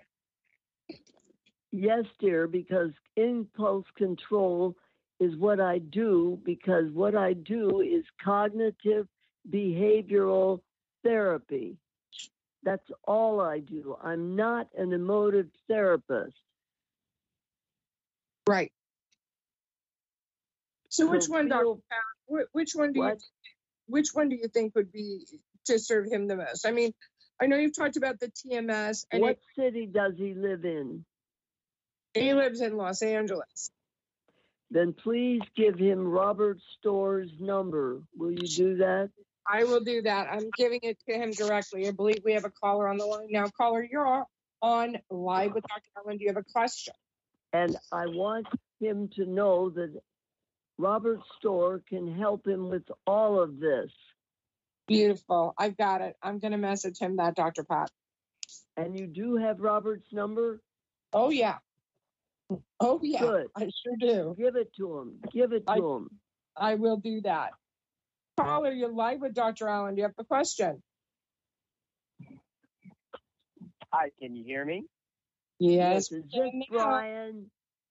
Yes, dear, because impulse control is what I do, because what I do is cognitive behavioral therapy. That's all I do. I'm not an emotive therapist. Right. So which So one, Doctor feel Pat? wh- Which one do you what? which one do you think would be to serve him the most? I mean, I know you've talked about the T M S, and What it, city does he live in? he lives in Los Angeles. Then please give him Robert Store's number. Will you do that? I will do that. I'm giving it to him directly. I believe we have a caller on the line now. Caller, you're on live with Doctor Ellen. Do you have a question? And I want him to know that Robert Store can help him with all of this. Beautiful. I've got it. I'm going to message him that, Doctor Pat. And you do have Robert's number? Oh, yeah. Oh, yeah. Good. I sure do. Give it to him. Give it to I, him. I will do that. Caller, you're live with Doctor Allen. Do you have a question? Hi, can you hear me? Yes. Yes, it's just Brian.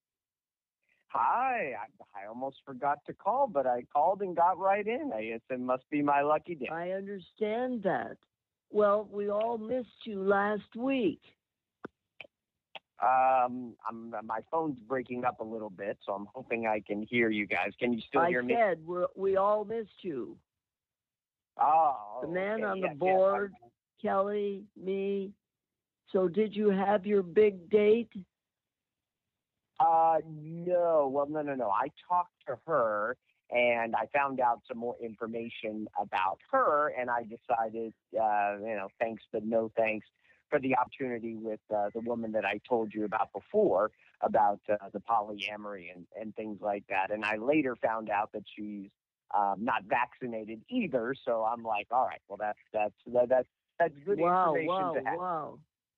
Hi, I, I almost forgot to call, but I called and got right in. I guess it must be my lucky day. I understand that. Well, we all missed you last week. Um, I'm, my phone's breaking up a little bit, so I'm hoping I can hear you guys. Can you still I hear me? I said we're, we all missed you. Oh, The man okay, on yes, the board, yes, Kelly, me. So did you have your big date? Uh, no. Well, no, no, no. I talked to her, and I found out some more information about her, and I decided, uh, you know, thanks but no thanks for the opportunity with uh, the woman that I told you about before, about uh, the polyamory and, and things like that. And I later found out that she's um, not vaccinated either. So I'm like, all right, well, that's that's that, that's that's good Wow, information wow, to have. wow.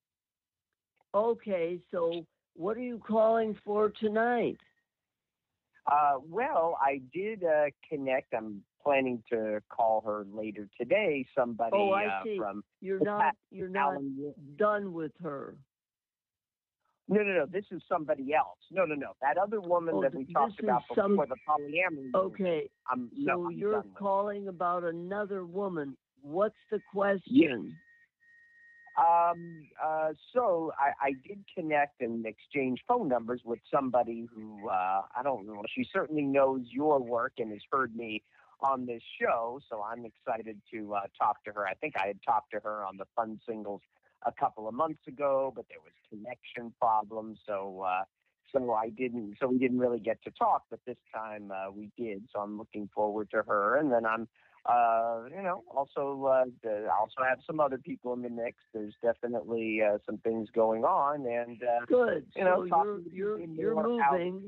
Okay, so what are you calling for tonight? Uh, well, I did uh, connect. I'm planning to call her later today. Somebody Oh, I uh, see. from You're the not Pat you're not Allen- done with her. No, no, no. This is somebody else. No, no, no. That other woman Oh, that we this talked is about some- before, the polyamory. Okay, I'm, so no, I'm you're done with it. calling about another woman. What's the question? Um, uh, so I, I did connect and exchange phone numbers with somebody who, uh, I don't know, she certainly knows your work and has heard me on this show. So I'm excited to uh, talk to her. I think I had talked to her on the Fun Singles a couple of months ago, but there was connection problems. So, uh, so I didn't, so we didn't really get to talk, but this time uh, we did. So I'm looking forward to her. And then I'm, Uh, you know, also, uh, the, also have some other people in the mix. There's definitely uh, some things going on, and uh, Good. you know, So you're talking to you're people you're more out- moving.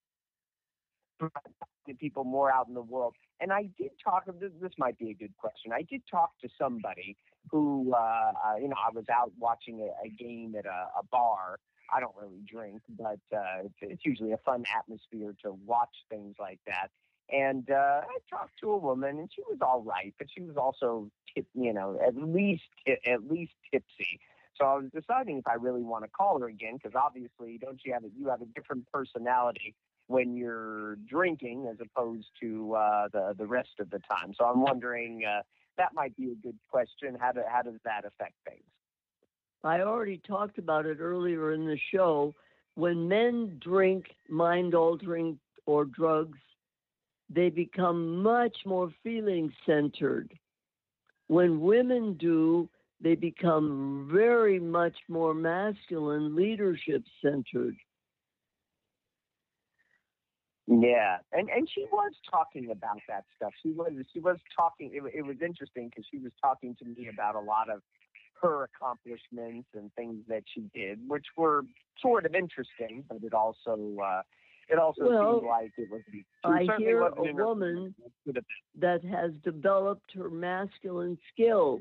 to people more out in the world. And I did talk. This, this might be a good question. I did talk to somebody who, uh, uh, you know, I was out watching a, a game at a, a bar. I don't really drink, but uh, it's, it's usually a fun atmosphere to watch things like that. And uh, I talked to a woman, and she was all right, but she was also, tip, you know, at least at least tipsy. So I was deciding if I really want to call her again, because obviously, don't you have a, you have a different personality when you're drinking as opposed to uh, the the rest of the time. So I'm wondering, uh, that might be a good question. How do, how does that affect things? I already talked about it earlier in the show. When men drink mind-altering or drugs, they become much more feeling-centered. When women do, they become very much more masculine, leadership-centered. Yeah, and and she was talking about that stuff. She was she was talking. It, it was interesting because she was talking to me about a lot of her accomplishments and things that she did, which were sort of interesting, but it also uh, it also Well, seemed like it was. I certainly hear wasn't a in her- woman that has developed her masculine skills.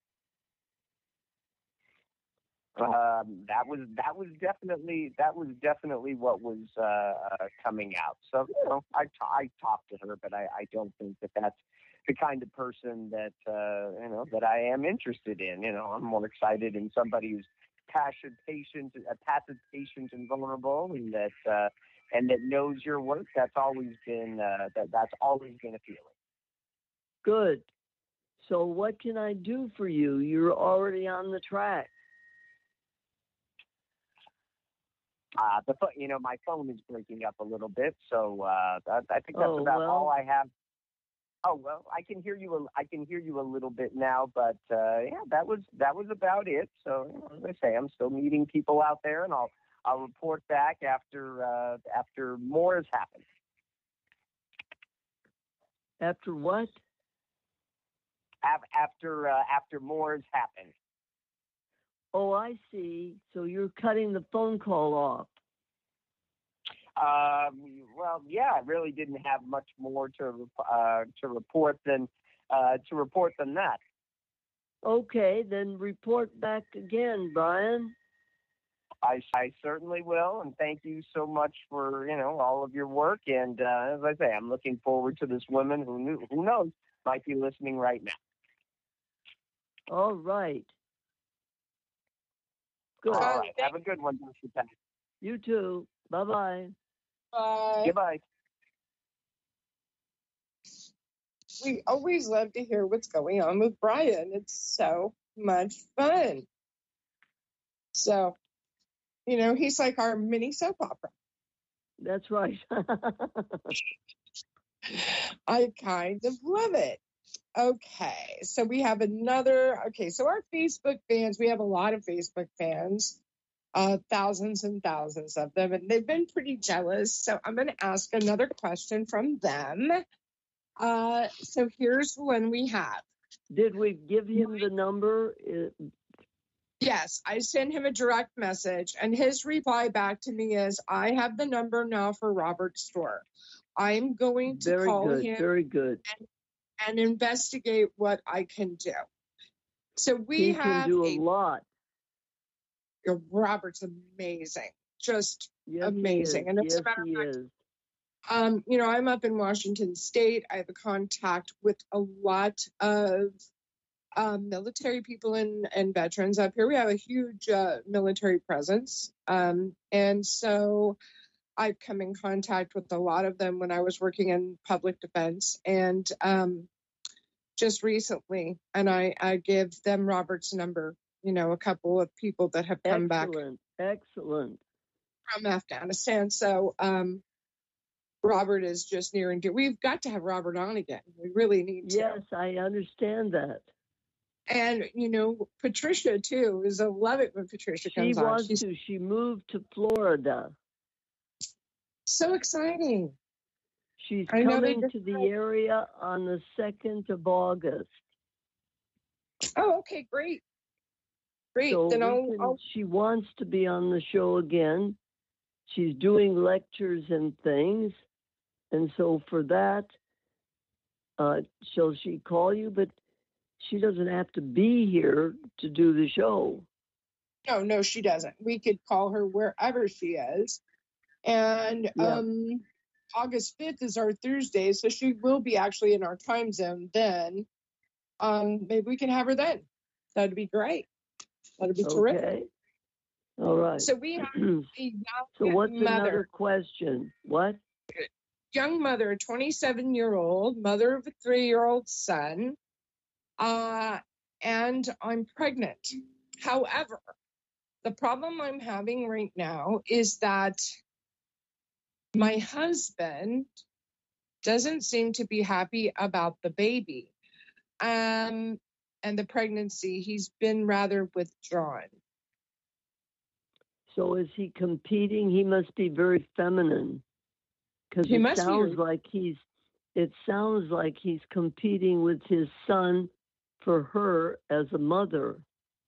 Um, that was that was definitely that was definitely what was uh, uh, coming out. So you know, I t- I talked to her, but I, I don't think that that's the kind of person that uh, you know that I am interested in. You know, I'm more excited in somebody who's passionate, patient, uh, passive, patient, and vulnerable, and that uh, and that knows your work. That's always been uh, that that's always been a feeling. Good. So what can I do for you? You're already on the track. Uh, the pho- you know, my phone is breaking up a little bit, so uh, that, I think that's Oh, about well. all I have. Oh well, I can hear you. A, I can hear you a little bit now, but uh, yeah, that was that was about it. So you know, as I say, I'm still meeting people out there, and I'll I'll report back after uh, after more has happened. After what? Af- After uh, after more has happened. Oh, I see. So you're cutting the phone call off. Um, well, yeah, I really didn't have much more to uh, to report than uh, to report than that. Okay, then report back again, Brian. I, I certainly will, and thank you so much for you know all of your work. And uh, as I say, I'm looking forward to this woman who knew, who knows might be listening right now. All right. Good. All right, have a good one, Mister Pat. You too. Bye-bye. Bye. Goodbye. We always love to hear what's going on with Brian. It's so much fun. So, you know, he's like our mini soap opera. That's right. I kind of love it. Okay, so we have another. Okay, so our Facebook fans, we have a lot of Facebook fans, uh, thousands and thousands of them, and they've been pretty jealous. So I'm going to ask another question from them. Uh, so here's one we have. Did we give him the number? Uh, Yes, I sent him a direct message, and his reply back to me is, I have the number now for Robert Storr. I'm going to Very call good. him Very good. and, and investigate what I can do. So we he have can do a a, lot. Robert's amazing, just Yes, amazing. He is. And as yes, a matter he of fact, is. um, you know, I'm up in Washington State. I have a contact with a lot of um, military people and, and veterans up here. We have a huge uh, military presence. Um, and so I've come in contact with a lot of them when I was working in public defense. And um, just recently, and I, I give them Robert's number, you know, a couple of people that have come back Excellent. Excellent. from Afghanistan. So um, Robert is just near and dear. We've got to have Robert on again. We really need to. Yes, I understand that. And, you know, Patricia, too, is I love it when Patricia She comes on. wants She's to. She moved to Florida. so exciting. She's I know they coming just to the said- area on the second of August. Oh, okay, great. Great. So then we I'll, can- I'll, she wants to be on the show again. She's doing lectures and things. And so for that, uh, shall she call you? But she doesn't have to be here to do the show. no, no, she doesn't. We could call her wherever she is. And Yeah. um, August fifth is our Thursday, so she will be actually in our time zone then. Um, maybe we can have her then. That'd be great. That'd be terrific. Okay. All right. So we have a young So what's mother, another question? What? young mother, a twenty-seven-year-old, mother of a three-year-old son, uh, and I'm pregnant. However, the problem I'm having right now is that my husband doesn't seem to be happy about the baby um, and the pregnancy. He's been rather withdrawn. So is he competing? He must be very feminine. Because He it must be. sounds like he's it sounds like he's competing with his son for her as a mother.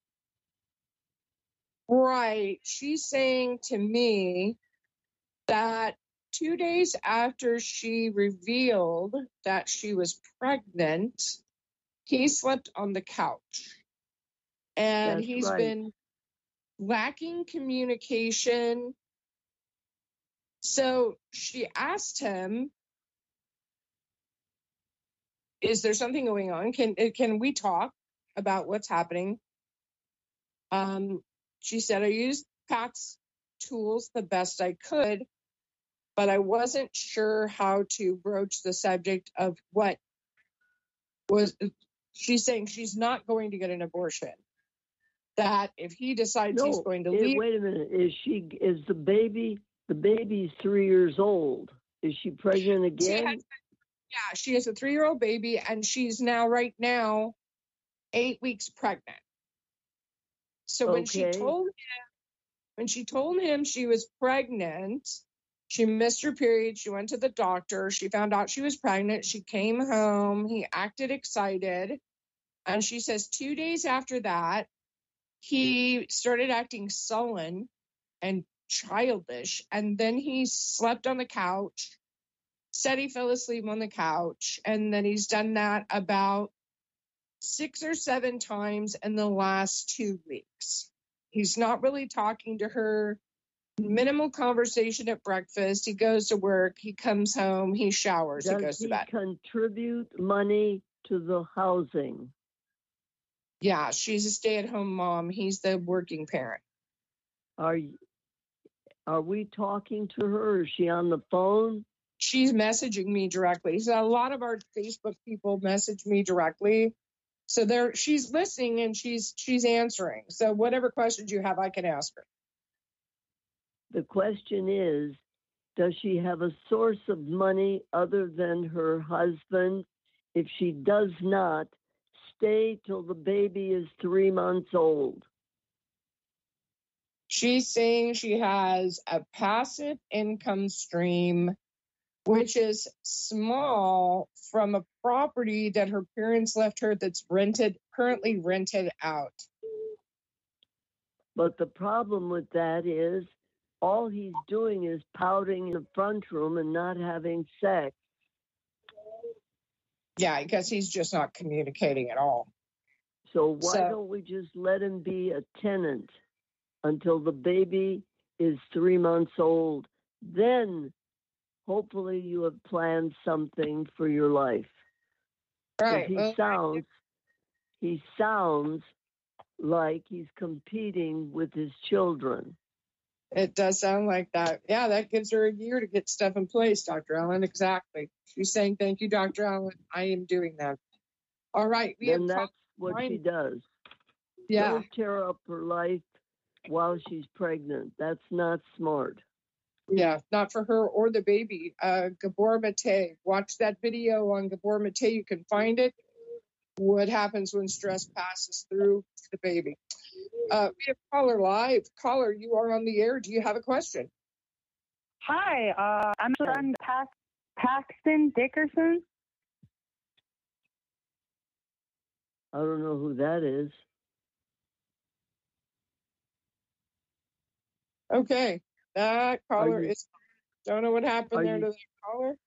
Right. She's saying to me that two days after she revealed that she was pregnant, he slept on the couch. And That's he's right. been lacking communication. So she asked him, is there something going on? Can can we talk about what's happening? Um, she said, I used Pat's tools the best I could, but I wasn't sure how to broach the subject of what was. She's saying she's not going to get an abortion. that if he decides No, he's going to eh, leave, wait a minute. Is she? Is the baby? The baby's three years old. Is she pregnant she again? has, yeah, she has a three-year-old baby, and she's now right now eight weeks pregnant. So when she Okay. told him, when she told him she was pregnant, she missed her period. She went to the doctor. She found out she was pregnant. She came home. He acted excited. And she says two days after that, he started acting sullen and childish. And then he slept on the couch, said he fell asleep on the couch. And then he's done that about six or seven times in the last two weeks. He's not really talking to her. Minimal conversation at breakfast. He goes to work. He comes home. He showers. Does he goes to he bed. contribute money to the housing? Yeah, she's a stay-at-home mom. He's the working parent. Are you, are we talking to her? Is she on the phone? She's messaging me directly. So a lot of our Facebook people message me directly. So there, she's listening and she's she's answering. So whatever questions you have, I can ask her. The question is, does she have a source of money other than her husband? If she does not, stay till the baby is three months old. She's saying she has a passive income stream, which is small, from a property that her parents left her that's rented, currently rented out. But the problem with that is all he's doing is pouting in the front room and not having sex. Yeah, I guess he's just not communicating at all. So why So- don't we just let him be a tenant until the baby is three months old? Then hopefully you have planned something for your life. 'Cause Right. He well, sounds he sounds like he's competing with his children. It does sound like that. Yeah, that gives her a year to get stuff in place, Doctor Allen. Exactly. She's saying, thank you, Doctor Allen. I am doing that. All right. We Then have that's call- what she does. Yeah. Don't tear up her life while she's pregnant. That's not smart. Yeah, not for her or the baby. Uh, Gabor Mate. Watch that video on Gabor Mate. You can find it. What happens when stress passes through the baby. Uh, we have caller live. Caller, you are on the air. Do you have a question? Hi, uh, I'm son Pax- Paxton Dickerson. I don't know who that is. Okay. That caller you- is, don't know what happened are there you- to the caller.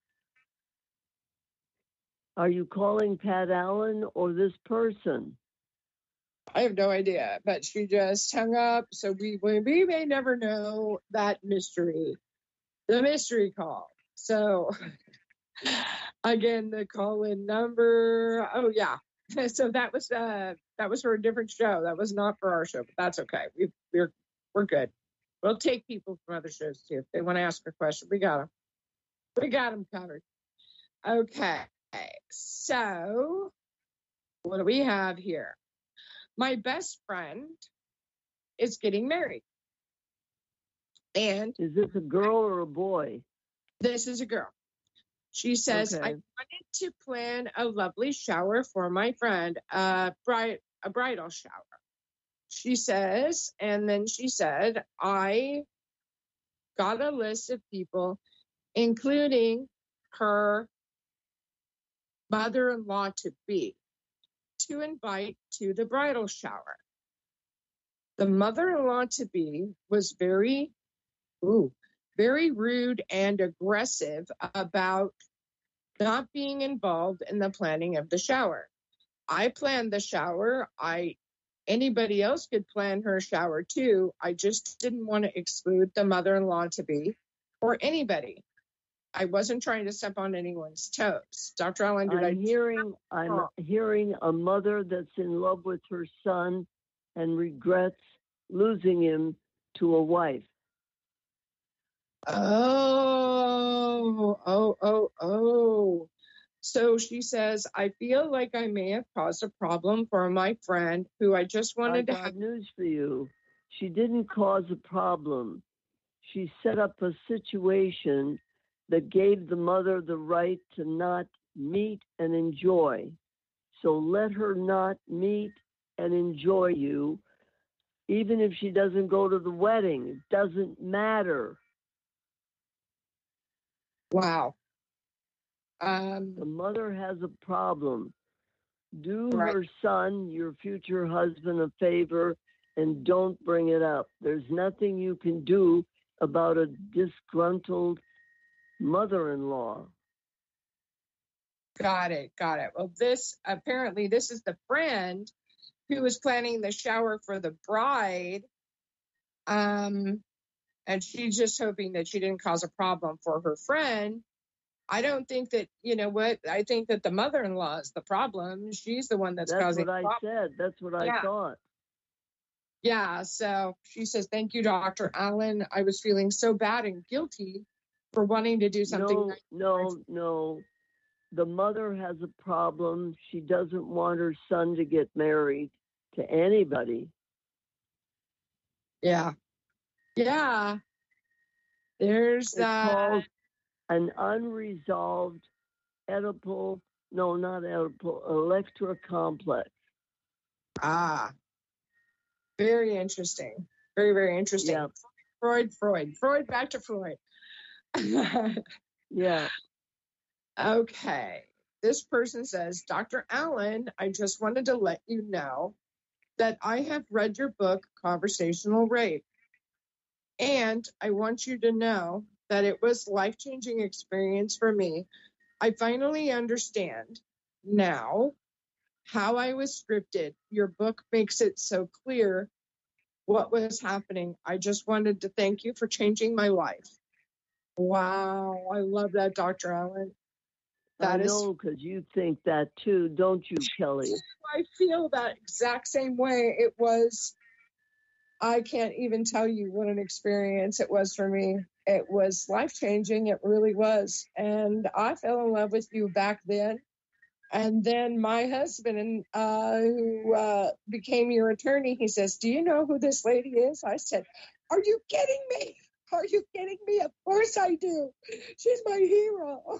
Are you calling Pat Allen or this person? I have no idea, but she just hung up. So we, we, we may never know that mystery, the mystery call. So again, the call-in number. Oh yeah. So that was, uh, that was for a different show. That was not for our show, but that's okay. We, we're, we're good. We'll take people from other shows too. If they want to ask a question, we got them. We got them covered. Okay. So what do we have here? My best friend is getting married. And Is this a girl or a boy? this is a girl. She says, Okay. I wanted to plan a lovely shower for my friend, a, bride, a bridal shower. She says, and then she said, I got a list of people, including her mother-in-law to be, to invite to the bridal shower. The mother-in-law to be was very, ooh, very rude and aggressive about not being involved in the planning of the shower. I planned the shower. I anybody else could plan her shower too. I just didn't want to exclude the mother-in-law to be or anybody. I wasn't trying to step on anyone's toes. Doctor Allen, did I'm I hearing I'm hearing a mother that's in love with her son and regrets losing him to a wife. Oh, oh, oh, oh. So she says, I feel like I may have caused a problem for my friend who I just I wanted to got have. news for you. She didn't cause a problem. She set up a situation that gave the mother the right to not meet and enjoy. So let her not meet and enjoy you, even if she doesn't go to the wedding. It doesn't matter. Wow. Um, The mother has a problem. Do Right. her son, your future husband, a favor and don't bring it up. There's nothing you can do about a disgruntled mother-in-law. got it. Got it. Well, this apparently this is the friend who was planning the shower for the bride. Um, and she's just hoping that she didn't cause a problem for her friend. I don't think that, you know what, I think that the mother-in-law is the problem. She's the one that's, That's causing what I problems. said. That's what Yeah. I thought. Yeah, so she says, thank you, Doctor Allen. I was feeling so bad and guilty for wanting to do something. No, nice. no, no. The mother has a problem. She doesn't want her son to get married to anybody. Yeah. Yeah. There's It's that. called an unresolved Oedipal, no, not Oedipal, Electra complex. Ah, very interesting. Very, very interesting. Yeah. Freud, Freud, Freud, back to Freud. Yeah. Okay. This person says, Doctor Allen, I just wanted to let you know that I have read your book, Conversational Rape. And I want you to know that it was a life-changing experience for me. I finally understand now how I was scripted. Your book makes it so clear what was happening. I just wanted to thank you for changing my life. Wow. I love that, Doctor Allen. I That is, know, because you think that too, don't you, Kelly? I feel that exact same way. It was, I can't even tell you what an experience it was for me. It was life-changing. It really was. And I fell in love with you back then. And then my husband, uh, who uh, became your attorney, he says, do you know who this lady is? I said, are you kidding me? Are you kidding me? Of course I do. She's my hero.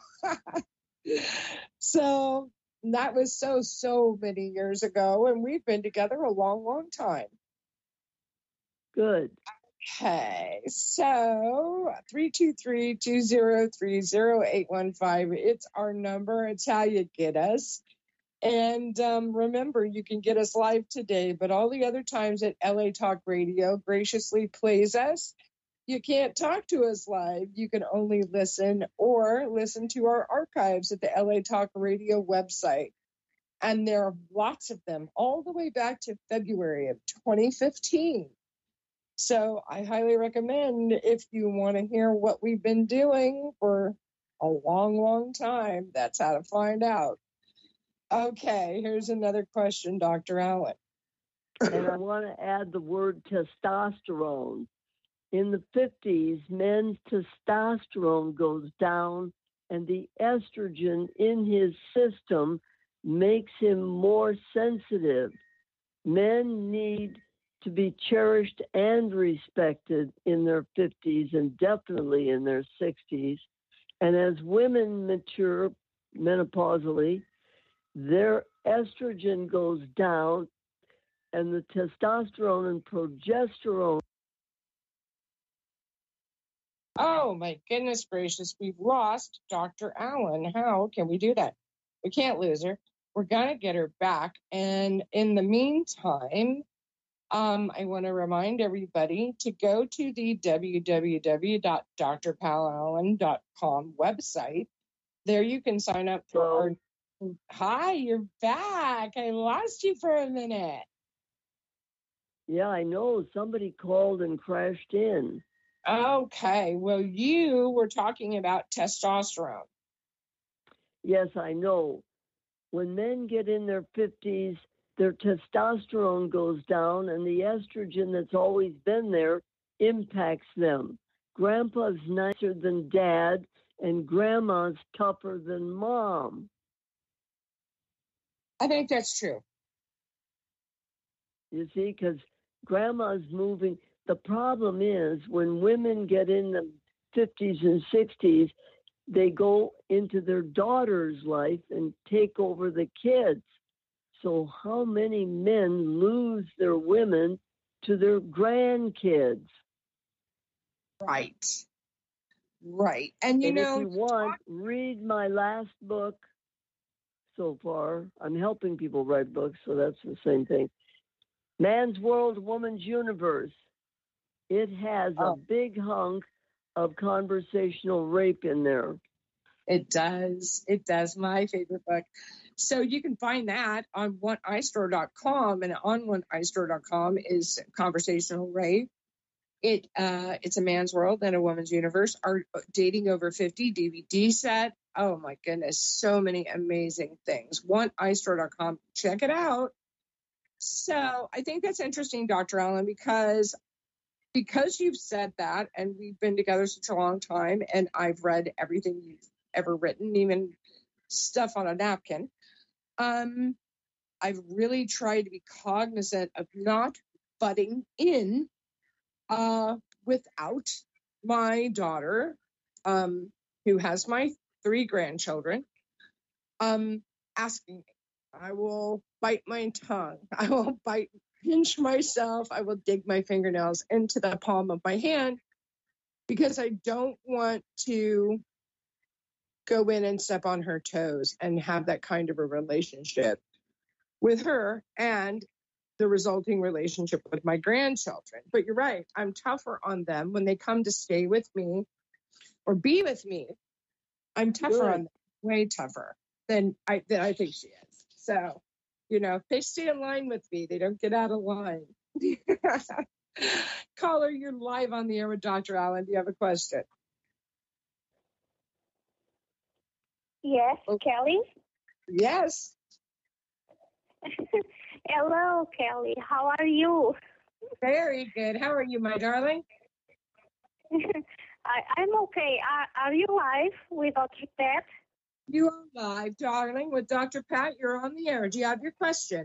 So that was so, so many years ago. And we've been together a long, long time. Good. Okay, so three two three, two zero three, zero eight one five. It's our number. It's how you get us. And um, remember, you can get us live today, but all the other times that L A Talk Radio graciously plays us, you can't talk to us live. You can only listen or listen to our archives at the L A Talk Radio website. And there are lots of them all the way back to February of twenty fifteen. So I highly recommend, if you want to hear what we've been doing for a long, long time, that's how to find out. Okay, here's another question, Doctor Allen. And I want to add the word testosterone. In the fifties, men's testosterone goes down, and the estrogen in his system makes him more sensitive. Men need to be cherished and respected in their fifties and definitely in their sixties. And as women mature menopausally, their estrogen goes down and the testosterone and progesterone. Oh, my goodness gracious. We've lost Doctor Allen. How can we do that? We can't lose her. We're going to get her back. And in the meantime, um, I want to remind everybody to go to the w w w dot d r pal allen dot com website. There you can sign up for So, our... Hi, you're back. I lost you for a minute. yeah, I know. Somebody called and crashed in. Okay, well, you were talking about testosterone. Yes, I know. When men get in their fifties, their testosterone goes down and the estrogen that's always been there impacts them. Grandpa's nicer than dad and grandma's tougher than mom. I think that's true. You see, because grandma's moving. The problem is when women get in the fifties and sixties, they go into their daughter's life and take over the kids. So how many men lose their women to their grandkids? Right. Right. And you and know, if you want, read my last book so far. I'm helping people write books, so that's the same thing. Man's World, Woman's Universe. It has Oh. a big hunk of conversational rape in there. It does. It does. My favorite book. So you can find that on one eye store dot com, and on one eye store dot com is Conversational Rape. It uh, it's a man's world and a woman's universe. Our Dating Over fifty D V D set. Oh my goodness, so many amazing things. one eye store dot com. Check it out. So I think that's interesting, Doctor Allen, because because you've said that, and we've been together such a long time, and I've read everything you've ever written, even stuff on a napkin. Um, I've really tried to be cognizant of not butting in uh, without my daughter, um, who has my three grandchildren, um, asking me. I will bite my tongue. I will bite, pinch myself. I will dig my fingernails into the palm of my hand because I don't want to go in and step on her toes and have that kind of a relationship with her and the resulting relationship with my grandchildren. But you're right. I'm tougher on them when they come to stay with me or be with me. I'm tougher Good. on them, way tougher than I, than I think she is. So, you know, if they stay in line with me, they don't get out of line. Caller, you're live on the air with Doctor Allen. Do you have a question? Yes, Oh. Kelly. Yes. Hello, Kelly. How are you? Very good. How are you, my darling? I, I'm okay. Are, are you live with Doctor Pat? You are live, darling, with Doctor Pat. You're on the air. Do you have your question?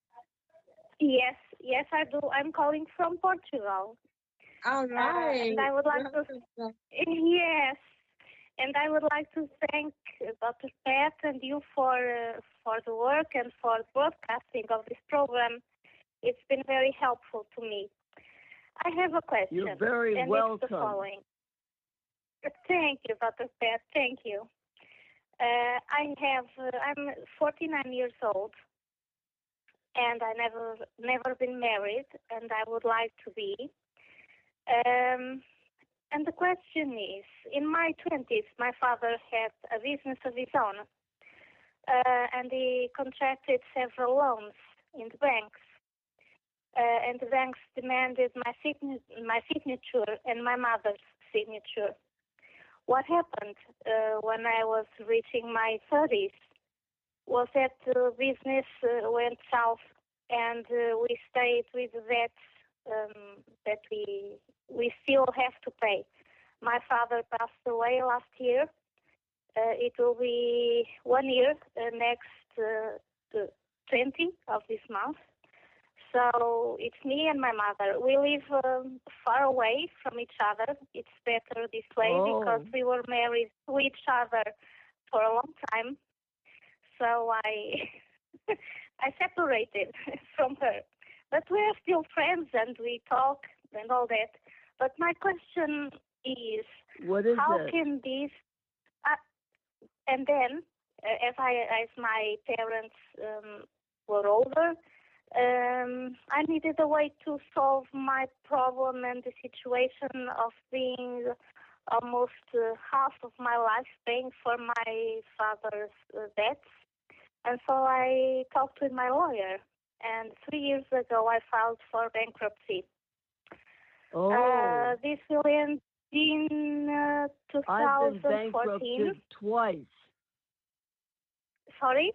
Yes, yes, I do. I'm calling from Portugal. All Uh, right. and I would like to, yes, and I would like to thank Doctor Pat and you for uh, for the work and for broadcasting of this program. It's been very helpful to me. I have a question. You're very and welcome. It's the following. Thank you, Doctor Pat. Thank you. Uh, I have. Uh, I'm forty-nine years old, and I never never been married, and I would like to be. Um, and the question is, in my twenties, my father had a business of his own, uh, and he contracted several loans in the banks. Uh, and the banks demanded my, sign- my signature and my mother's signature. What happened uh, when I was reaching my thirties was that the business uh, went south, and uh, we stayed with the debts um, that we we still have to pay. My father passed away last year. Uh, it will be one year uh, next uh, the twentieth of this month. So it's me and my mother. We live um, far away from each other. It's better this way Oh. because we were married to each other for a long time. So I I separated from her. But we are still friends and we talk and all that. But my question is, What is how it? can this... Uh, and then, uh, as I as my parents um, were older, um, I needed a way to solve my problem and the situation of being almost uh, half of my life paying for my father's uh, debts. And so I talked with my lawyer. And three years ago, I filed for bankruptcy. Oh, Uh, this will end in uh, I've been twenty fourteen. bankrupted twice. Sorry?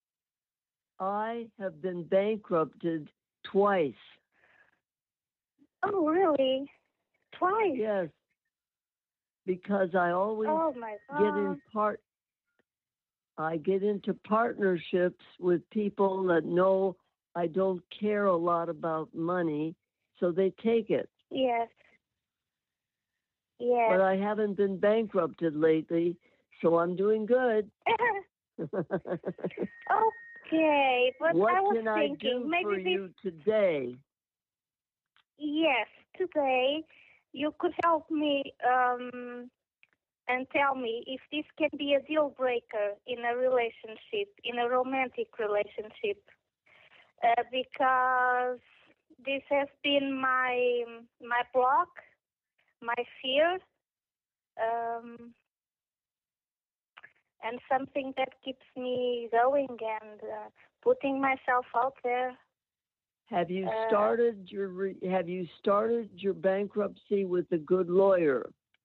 I have been bankrupted twice. Oh, really? Twice? Yes. Because I always Oh, my get in God. part I get into partnerships with people that know I don't care a lot about money, so they take it. Yes. Yes. But I haven't been bankrupted lately, so I'm doing good. Okay, but what I was can I thinking do maybe for this, you today? yes, today you could help me um, and tell me if this can be a deal breaker in a relationship, in a romantic relationship, uh, because this has been my my block, my fear, um, and something that keeps me going and uh, putting myself out there. Have you Uh, started your re- Have you started your bankruptcy with a good lawyer?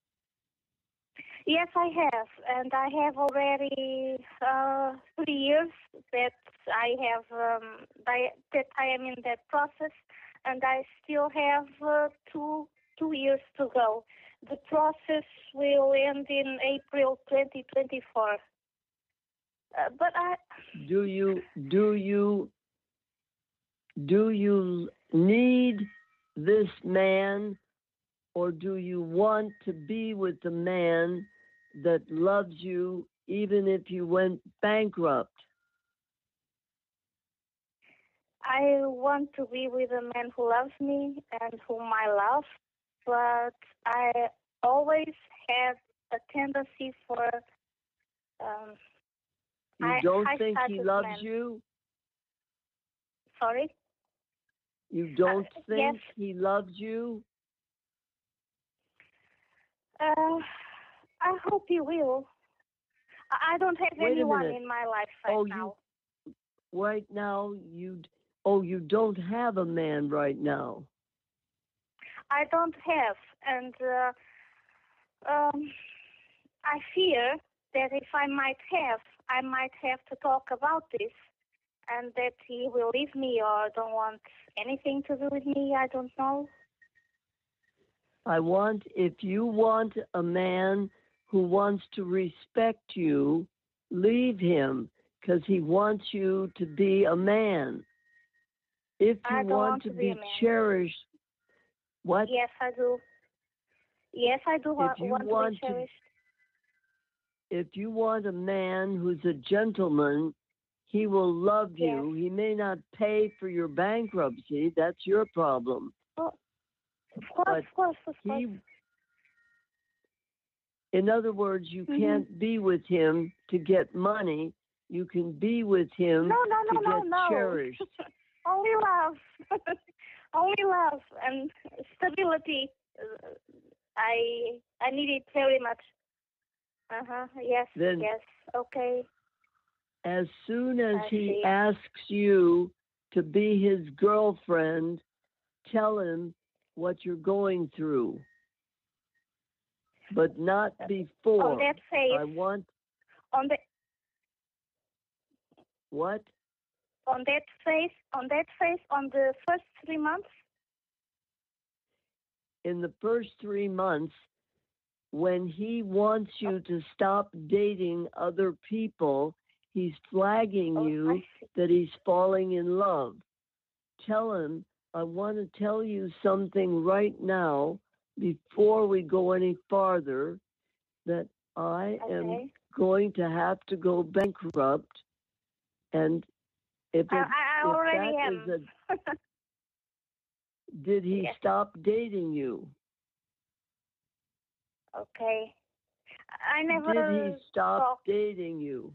Yes, I have, and I have already uh, three years that I have um, I, that I am in that process, and I still have uh, two two years to go. The process will end in April twenty twenty-four. Uh, but I Do you do you do you need this man, or do you want to be with the man that loves you even if you went bankrupt? I want to be with a man who loves me and whom I love, but I always had a tendency for um, You high, don't high think he status loves men. you? Sorry? You don't Uh, think yes. he loves you? Uh, I hope he will. I I don't have Wait a anyone minute. in my life right Oh, now. you right now you oh you don't have a man right now. I don't have, and uh, um, I fear that if I might have, I might have to talk about this, and that he will leave me or don't want anything to do with me. I don't know. I want, if you want a man who wants to respect you, leave him, because he wants you to be a man. If you I don't want want to to be be a man. cherished, what? Yes, I do. Yes, I do wa- If you want, want to be to- cherished. If you want a man who's a gentleman, he will love you. He may not pay for your bankruptcy. That's your problem. Oh, of course, But of course, of he, course. in other words, you Mhm. can't be with him to get money. You can be with him No, no, no, to no, get no. cherished. Only love. Only love and stability. Uh, I I need it very much. Uh huh. Yes. Then- yes. Okay. As soon as I he see. asks you to be his girlfriend, tell him what you're going through. But not before. On that face. I want On the what? on that face. On that face. On the first three months. In the first three months, when he wants you to stop dating other people, he's flagging Oh, you I see. that he's falling in love. Tell him, I want to tell you something right now before we go any farther, that I am Okay. going to have to go bankrupt. And if, it, I, I if already that am. is a, did he Yes. stop dating you? Okay. I never. Did he stop talked- dating you?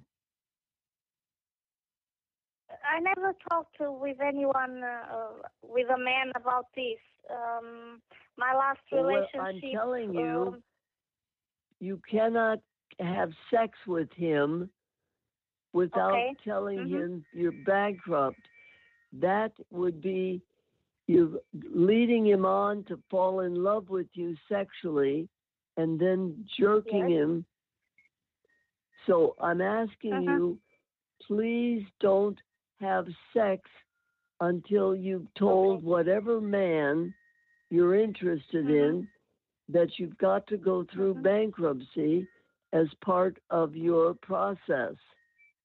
I never talked to, with anyone, uh, with a man about this. Um, my last Well, relationship. I'm telling you, um, you cannot have sex with him without Okay. telling Mhm. him you're bankrupt. That would be you leading him on to fall in love with you sexually and then jerking Yes. him. So I'm asking Uh-huh. you, please don't have sex until you've told Okay. whatever man you're interested Mhm. in that you've got to go through Mhm. bankruptcy as part of your process.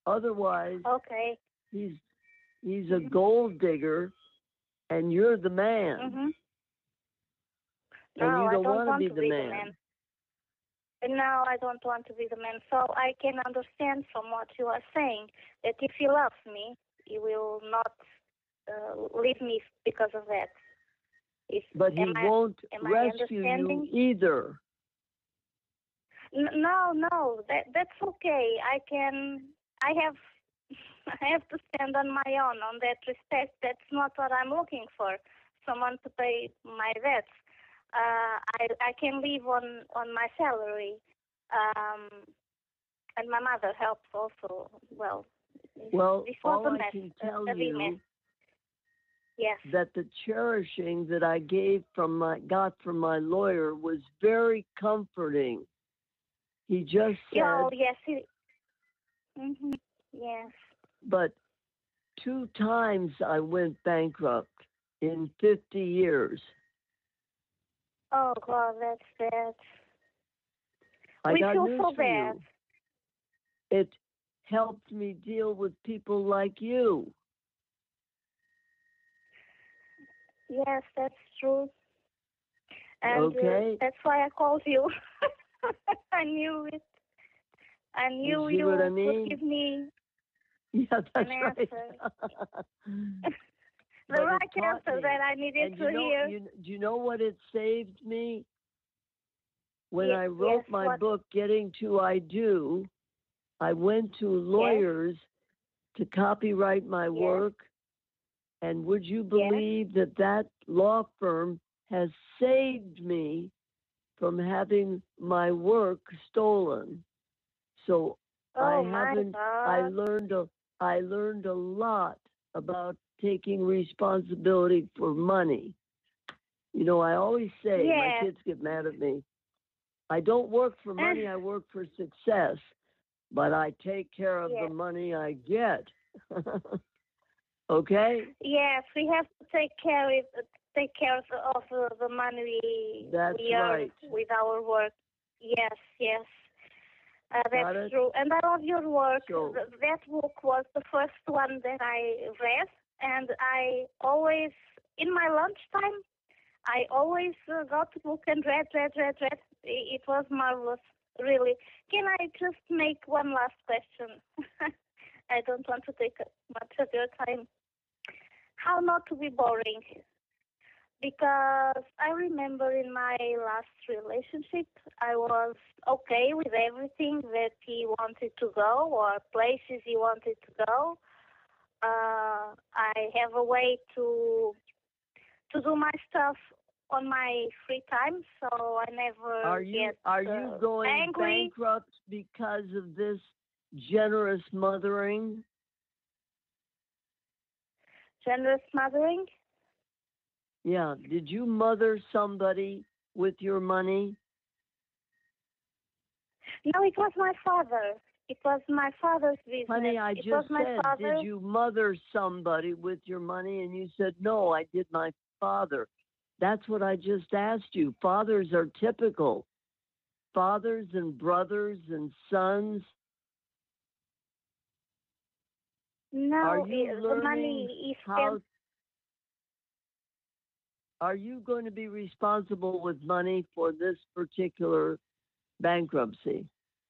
Otherwise, Okay. he's he's a gold digger, and you're the man. Mm-hmm. And No, you I don't don't want to want be to the be man. the man. No, I don't want to be the man. So I can understand from what you are saying that if he loves me, he will not uh, leave me because of that. If, But he am I- won't am I rescue you understanding? either. N- No, no, that that's okay. I can. I have. I have to stand on my own on that respect. That's not what I'm looking for. Someone to pay my debts. Uh, I I can live on on my salary, um, and my mother helps also. Well, Well, this was all a I mess. can a- tell a big mess. you Yes. that the cherishing that I gave from my got from my lawyer was very comforting. He just said, Oh, yes. It, hmm Yes. but two times I went bankrupt in fifty years. Oh God, that's bad. I we got feel news so for bad. you. It helped me deal with people like you. Yes, that's true. And Okay. uh, that's why I called you. I knew it. I knew see you what I would mean? give me Yeah, that's an right. answer. the But it right taught answer me. that I needed And to you know, hear. you, do you know what it saved me? When Ye- I wrote yes, my what? book, Getting to I Do, I went to lawyers to copyright my Yes. work. And would you Yes. believe that that law firm has saved me from having my work stolen? So Oh I my haven't, God. I learned a, I learned a lot about taking responsibility for money. You know, I always say, my Yes. kids get mad at me. I don't work for money, I work for success, but I take care of Yes. the money I get. Okay? Yes, we have to take care of take care of, of uh, the money we, That's we earn right. with our work. Yes, yes, uh, Got that's it? true. And I love your work. So- Th- that book was the first one that I read, and I always, in my lunchtime, I always uh, got the book and read, read, read, read. I- It was marvelous, really. Can I just make one last question? I don't want to take much of your time. How not to be boring? Because I remember in my last relationship, I was okay with everything that he wanted to go or places he wanted to go. Uh, I have a way to to do my stuff on my free time, so I never Are you get are uh, you going angry. bankrupt because of this generous mothering? Generous mothering? Yeah. Did you mother somebody with your money? No, it was my father. It was my father's business. Honey, I it just was my said, father. did you mother somebody with your money? And you said, no, I did my father. That's what I just asked you. Fathers are typical. Fathers and brothers and sons. No, Are you eh, the learning money is how? spent. Are you going to be responsible with money for this particular bankruptcy?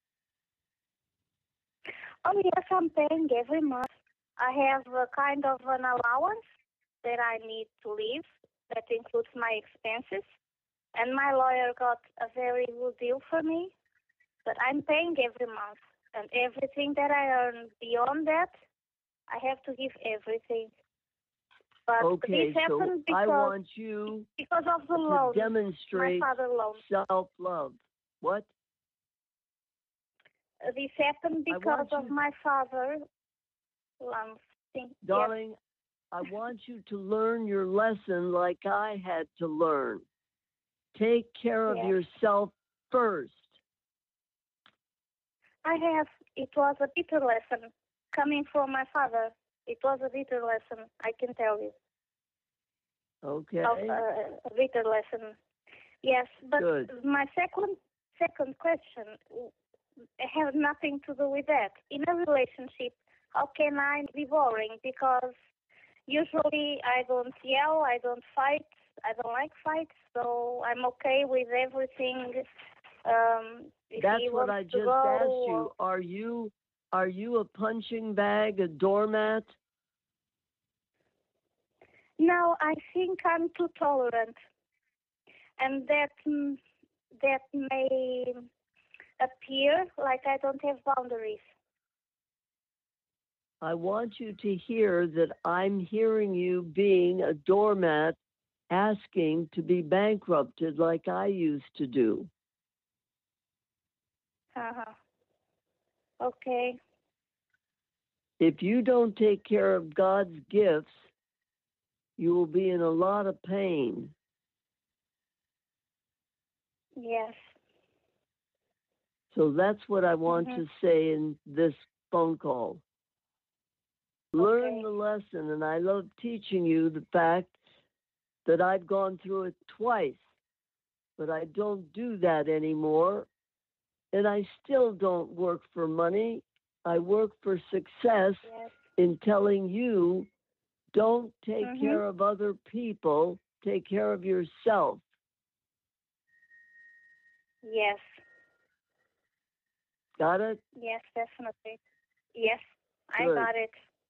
Oh yes, I'm paying every month. I have a kind of an allowance that I need to live. That includes my expenses, and my lawyer got a very good deal for me. But I'm paying every month, and everything that I earn beyond that, I have to give everything. But Okay, this so happened I because want you because of the to loan, demonstrate my father loan. self-love. What? Uh, This happened I because want of you- my father loan. Yes. Darling, I want you to learn your lesson like I had to learn. Take care of Yes. yourself first. I have. It was a bitter lesson coming from my father. It was a bitter lesson, I can tell you. Okay? Of, uh, a bitter lesson. Yes, but Good. my second second question: have nothing to do with that. In a relationship, how can I be boring? Because usually I don't yell, I don't fight, I don't like fights, so I'm okay with everything. Um, if That's he what wants I to just go, asked you. Are you are you a punching bag, a doormat? No, I think I'm too tolerant, and that mm, that may appear like I don't have boundaries. I want you to hear that I'm hearing you being a doormat, asking to be bankrupted like I used to do. Uh-huh. Okay. If you don't take care of God's gifts, you will be in a lot of pain. Yes. So that's what I want Mm-hmm. to say in this phone call. Learn Okay. the lesson, and I love teaching you the fact that I've gone through it twice, but I don't do that anymore, and I still don't work for money. I work for success Yes. in telling you, don't take Mhm. care of other people, take care of yourself. Yes. Got it? Yes, definitely. Yes, I Good. got it.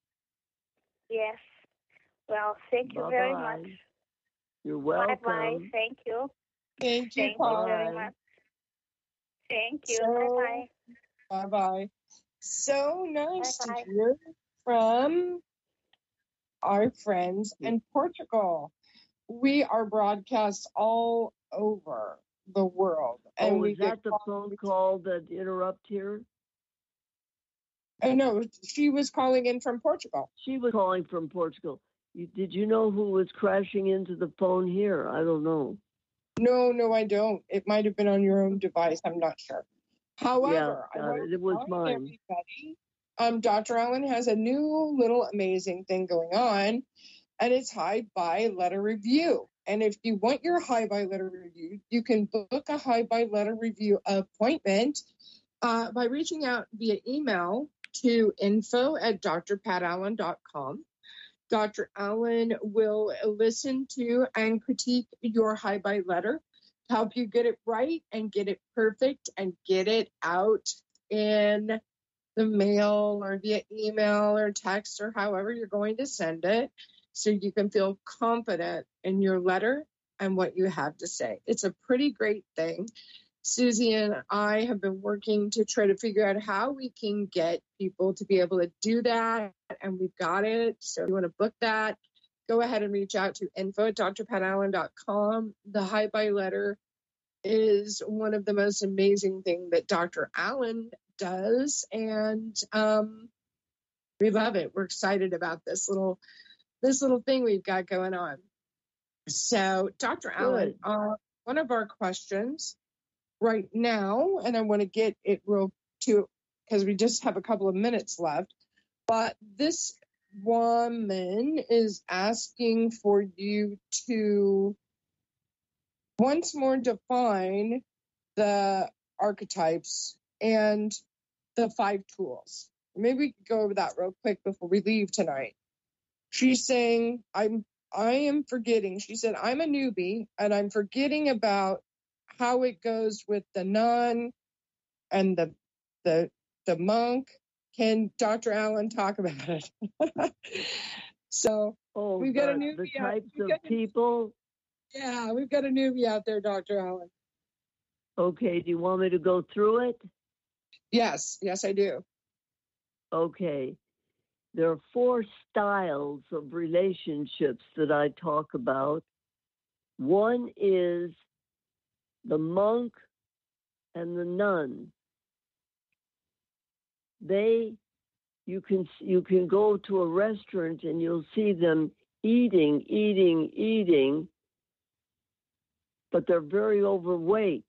Yes. Well, thank you very Bye-bye. much. You're Bye bye. welcome. Thank you. Thank you, Thank you very Paul. much. Thank you. So, Bye bye. bye bye. So nice to Bye-bye. hear from our friends in Portugal. We are broadcast all over the world, and Oh, we is get that the phone call that interrupt here? Oh no, she was calling in from Portugal. She was calling from Portugal. You, did you know who was crashing into the phone here? I don't know. No, no, I don't. It might have been on your own device. I'm not sure. However, Yeah, I got want it. to It was remind mine. everybody, um, Doctor Allen has a new little amazing thing going on, and it's Hi Bye Letter Review. And if you want your Hi Bye Letter Review, you can book a Hi Bye Letter Review appointment uh, by reaching out via email to info at d r pat allen dot com. Doctor Allen will listen to and critique your Hi Bye letter, help you get it right and get it perfect and get it out in the mail or via email or text or however you're going to send it, so you can feel confident in your letter and what you have to say. It's a pretty great thing. Susie and I have been working to try to figure out how we can get people to be able to do that, and we've got it. So if you want to book that, go ahead and reach out to info at d r pat allen dot com. The Hi Bye letter is one of the most amazing things that Doctor Allen does, and um, we love it. We're excited about this little this little thing we've got going on. So, Doctor Allen, uh, one of our questions right now, and I want to get it real to because we just have a couple of minutes left, but this woman is asking for you to once more define the archetypes and the five tools. Maybe we could go over that real quick before we leave tonight. She's saying, I'm I am forgetting. She said, I'm a newbie and I'm forgetting about how it goes with the nun and the the the monk. Can Doctor Allen talk about it? So oh, we've got a the, newbie the out- types we've of got a- people. Yeah, we've got a newbie out there, Doctor Allen. Okay, do you want me to go through it? Yes, yes, I do. Okay. There are four styles of relationships that I talk about. One is the monk and the nun. They, you can you can go to a restaurant and you'll see them eating, eating, eating, but they're very overweight.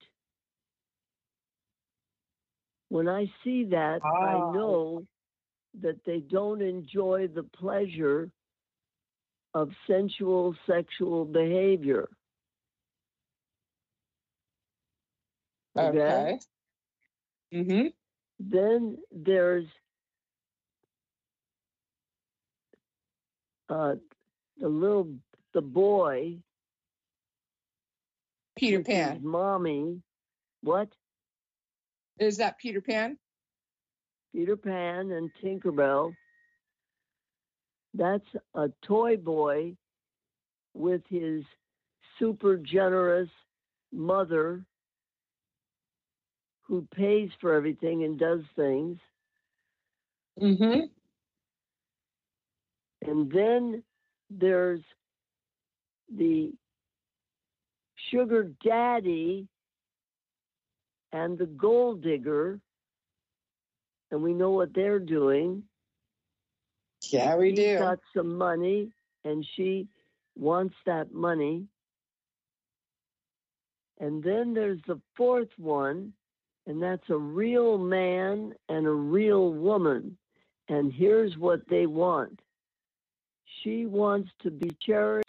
When I see that, I Ah. know that they don't enjoy the pleasure of sensual sexual behavior. Okay? Okay. Mm-hmm. then there's uh, the little the boy. Peter with Pan. his mommy. What? Is that Peter Pan? Peter Pan and Tinkerbell. That's a toy boy with his super generous mother who pays for everything and does things. Mm-hmm. And then there's the sugar daddy and the gold digger, and we know what they're doing. Yeah, we He's do. got some money, and she wants that money. And then there's the fourth one, and that's a real man and a real woman. And here's what they want. She wants to be cherished.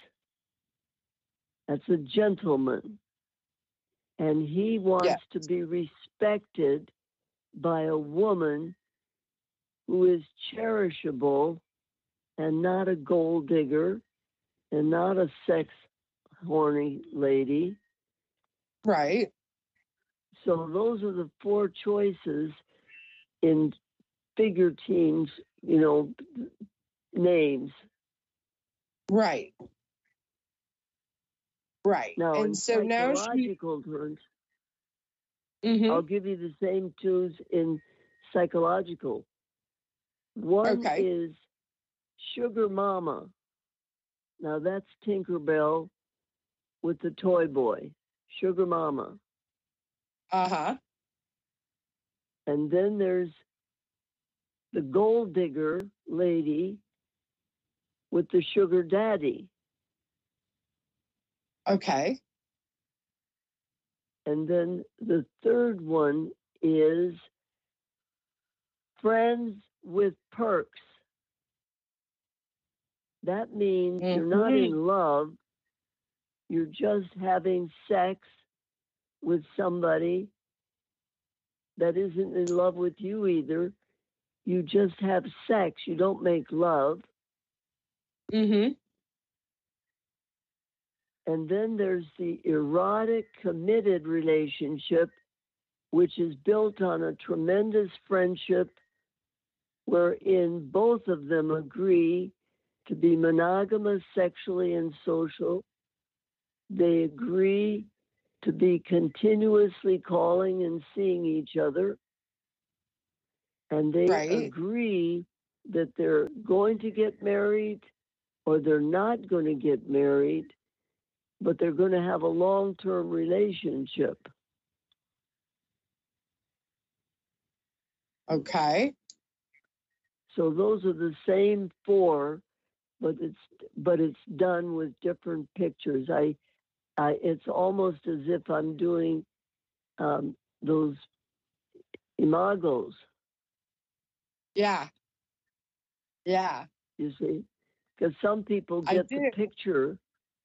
That's a gentleman. And he wants Yeah. to be respected by a woman who is cherishable and not a gold digger and not a sex horny lady. Right. So those are the four choices in figure teams, you know, names. Right. Right. Now, in and so now she. psychological terms, Mhm. I'll give you the same twos in psychological. One Okay. is Sugar Mama. Now that's Tinkerbell with the toy boy. Sugar Mama. Uh-huh. And then there's the gold digger lady with the sugar daddy. Okay. And then the third one is friends with perks. That means mm-hmm. you're not in love. You're just having sex with somebody that isn't in love with you either. You just have sex. You don't make love. Mm-hmm. And then there's the erotic committed relationship, which is built on a tremendous friendship wherein both of them agree to be monogamous sexually and social. They agree to be continuously calling and seeing each other. And they right. agree that they're going to get married or they're not going to get married, but they're going to have a long-term relationship. Okay. So those are the same four, but it's but it's done with different pictures. I, I it's almost as if I'm doing um, those imagos. Yeah. Yeah. You see, because some people get the picture.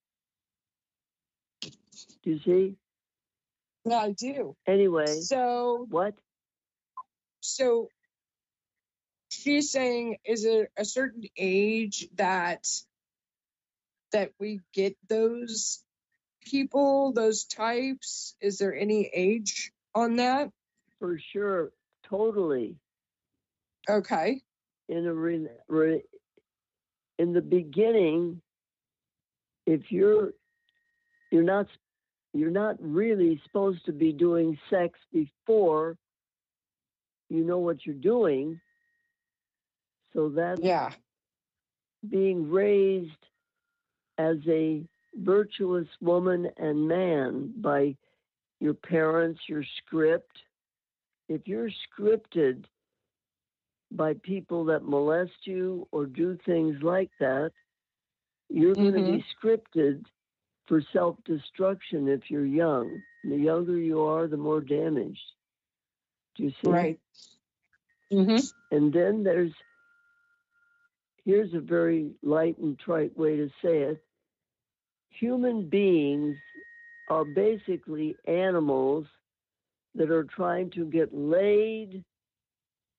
Do you see? Yeah, I do. Anyway. So what? So she's saying, is it a certain age that that we get those people, those types? Is there any age on that? For sure, totally. Okay. In a re, re, in the beginning, if you're you're not you're not really supposed to be doing sex before you know what you're doing. So that's yeah. being raised as a virtuous woman and man by your parents, your script. If you're scripted by people that molest you or do things like that, you're mm-hmm. going to be scripted for self-destruction if you're young. The younger you are, the more damaged. Do you see? Right. Mm-hmm. And then there's, here's a very light and trite way to say it. Human beings are basically animals that are trying to get laid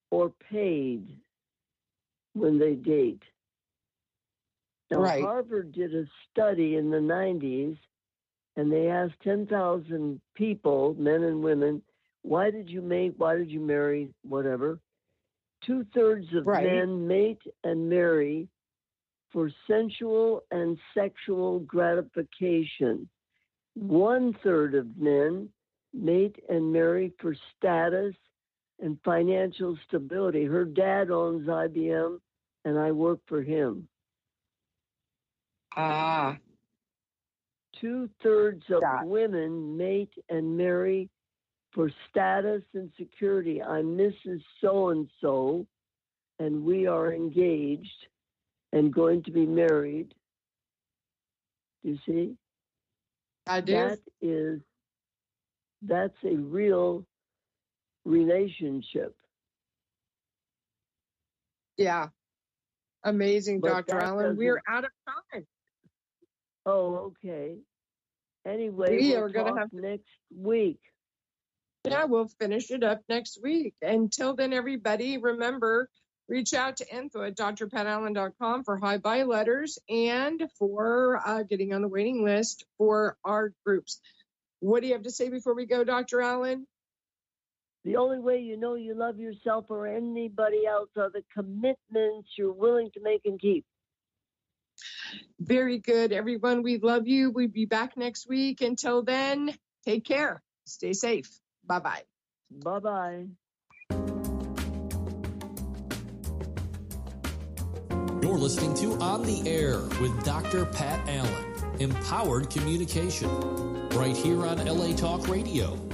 or paid when they date. Now, Right. Harvard did a study in the nineties, and they asked ten thousand people, men and women, why did you mate, why did you marry, whatever. Two-thirds of Right. men mate and marry for sensual and sexual gratification. One-third of men mate and marry for status and financial stability. Her dad owns I B M, and I work for him. Ah. Two-thirds of Yeah. women mate and marry for status and security. I'm Missus So-and-so, and we are engaged and going to be married. Do you see? I do. That is, that's a real relationship. Yeah. Amazing, But Doctor that Allen. We're doesn't- out of time. Oh, okay. Anyway, We we'll are gonna talk have- next week. Yeah, we'll finish it up next week. Until then, everybody, remember, reach out to info at d r pat allen dot com for hi-bye letters and for uh, getting on the waiting list for our groups. What do you have to say before we go, Doctor Allen? The only way you know you love yourself or anybody else are the commitments you're willing to make and keep. Very good, everyone. We love you. We'll be back next week. Until then, take care. Stay safe. Bye-bye. Bye-bye. You're listening to On the Air with Doctor Pat Allen. Empowered communication. Right here on L A Talk Radio.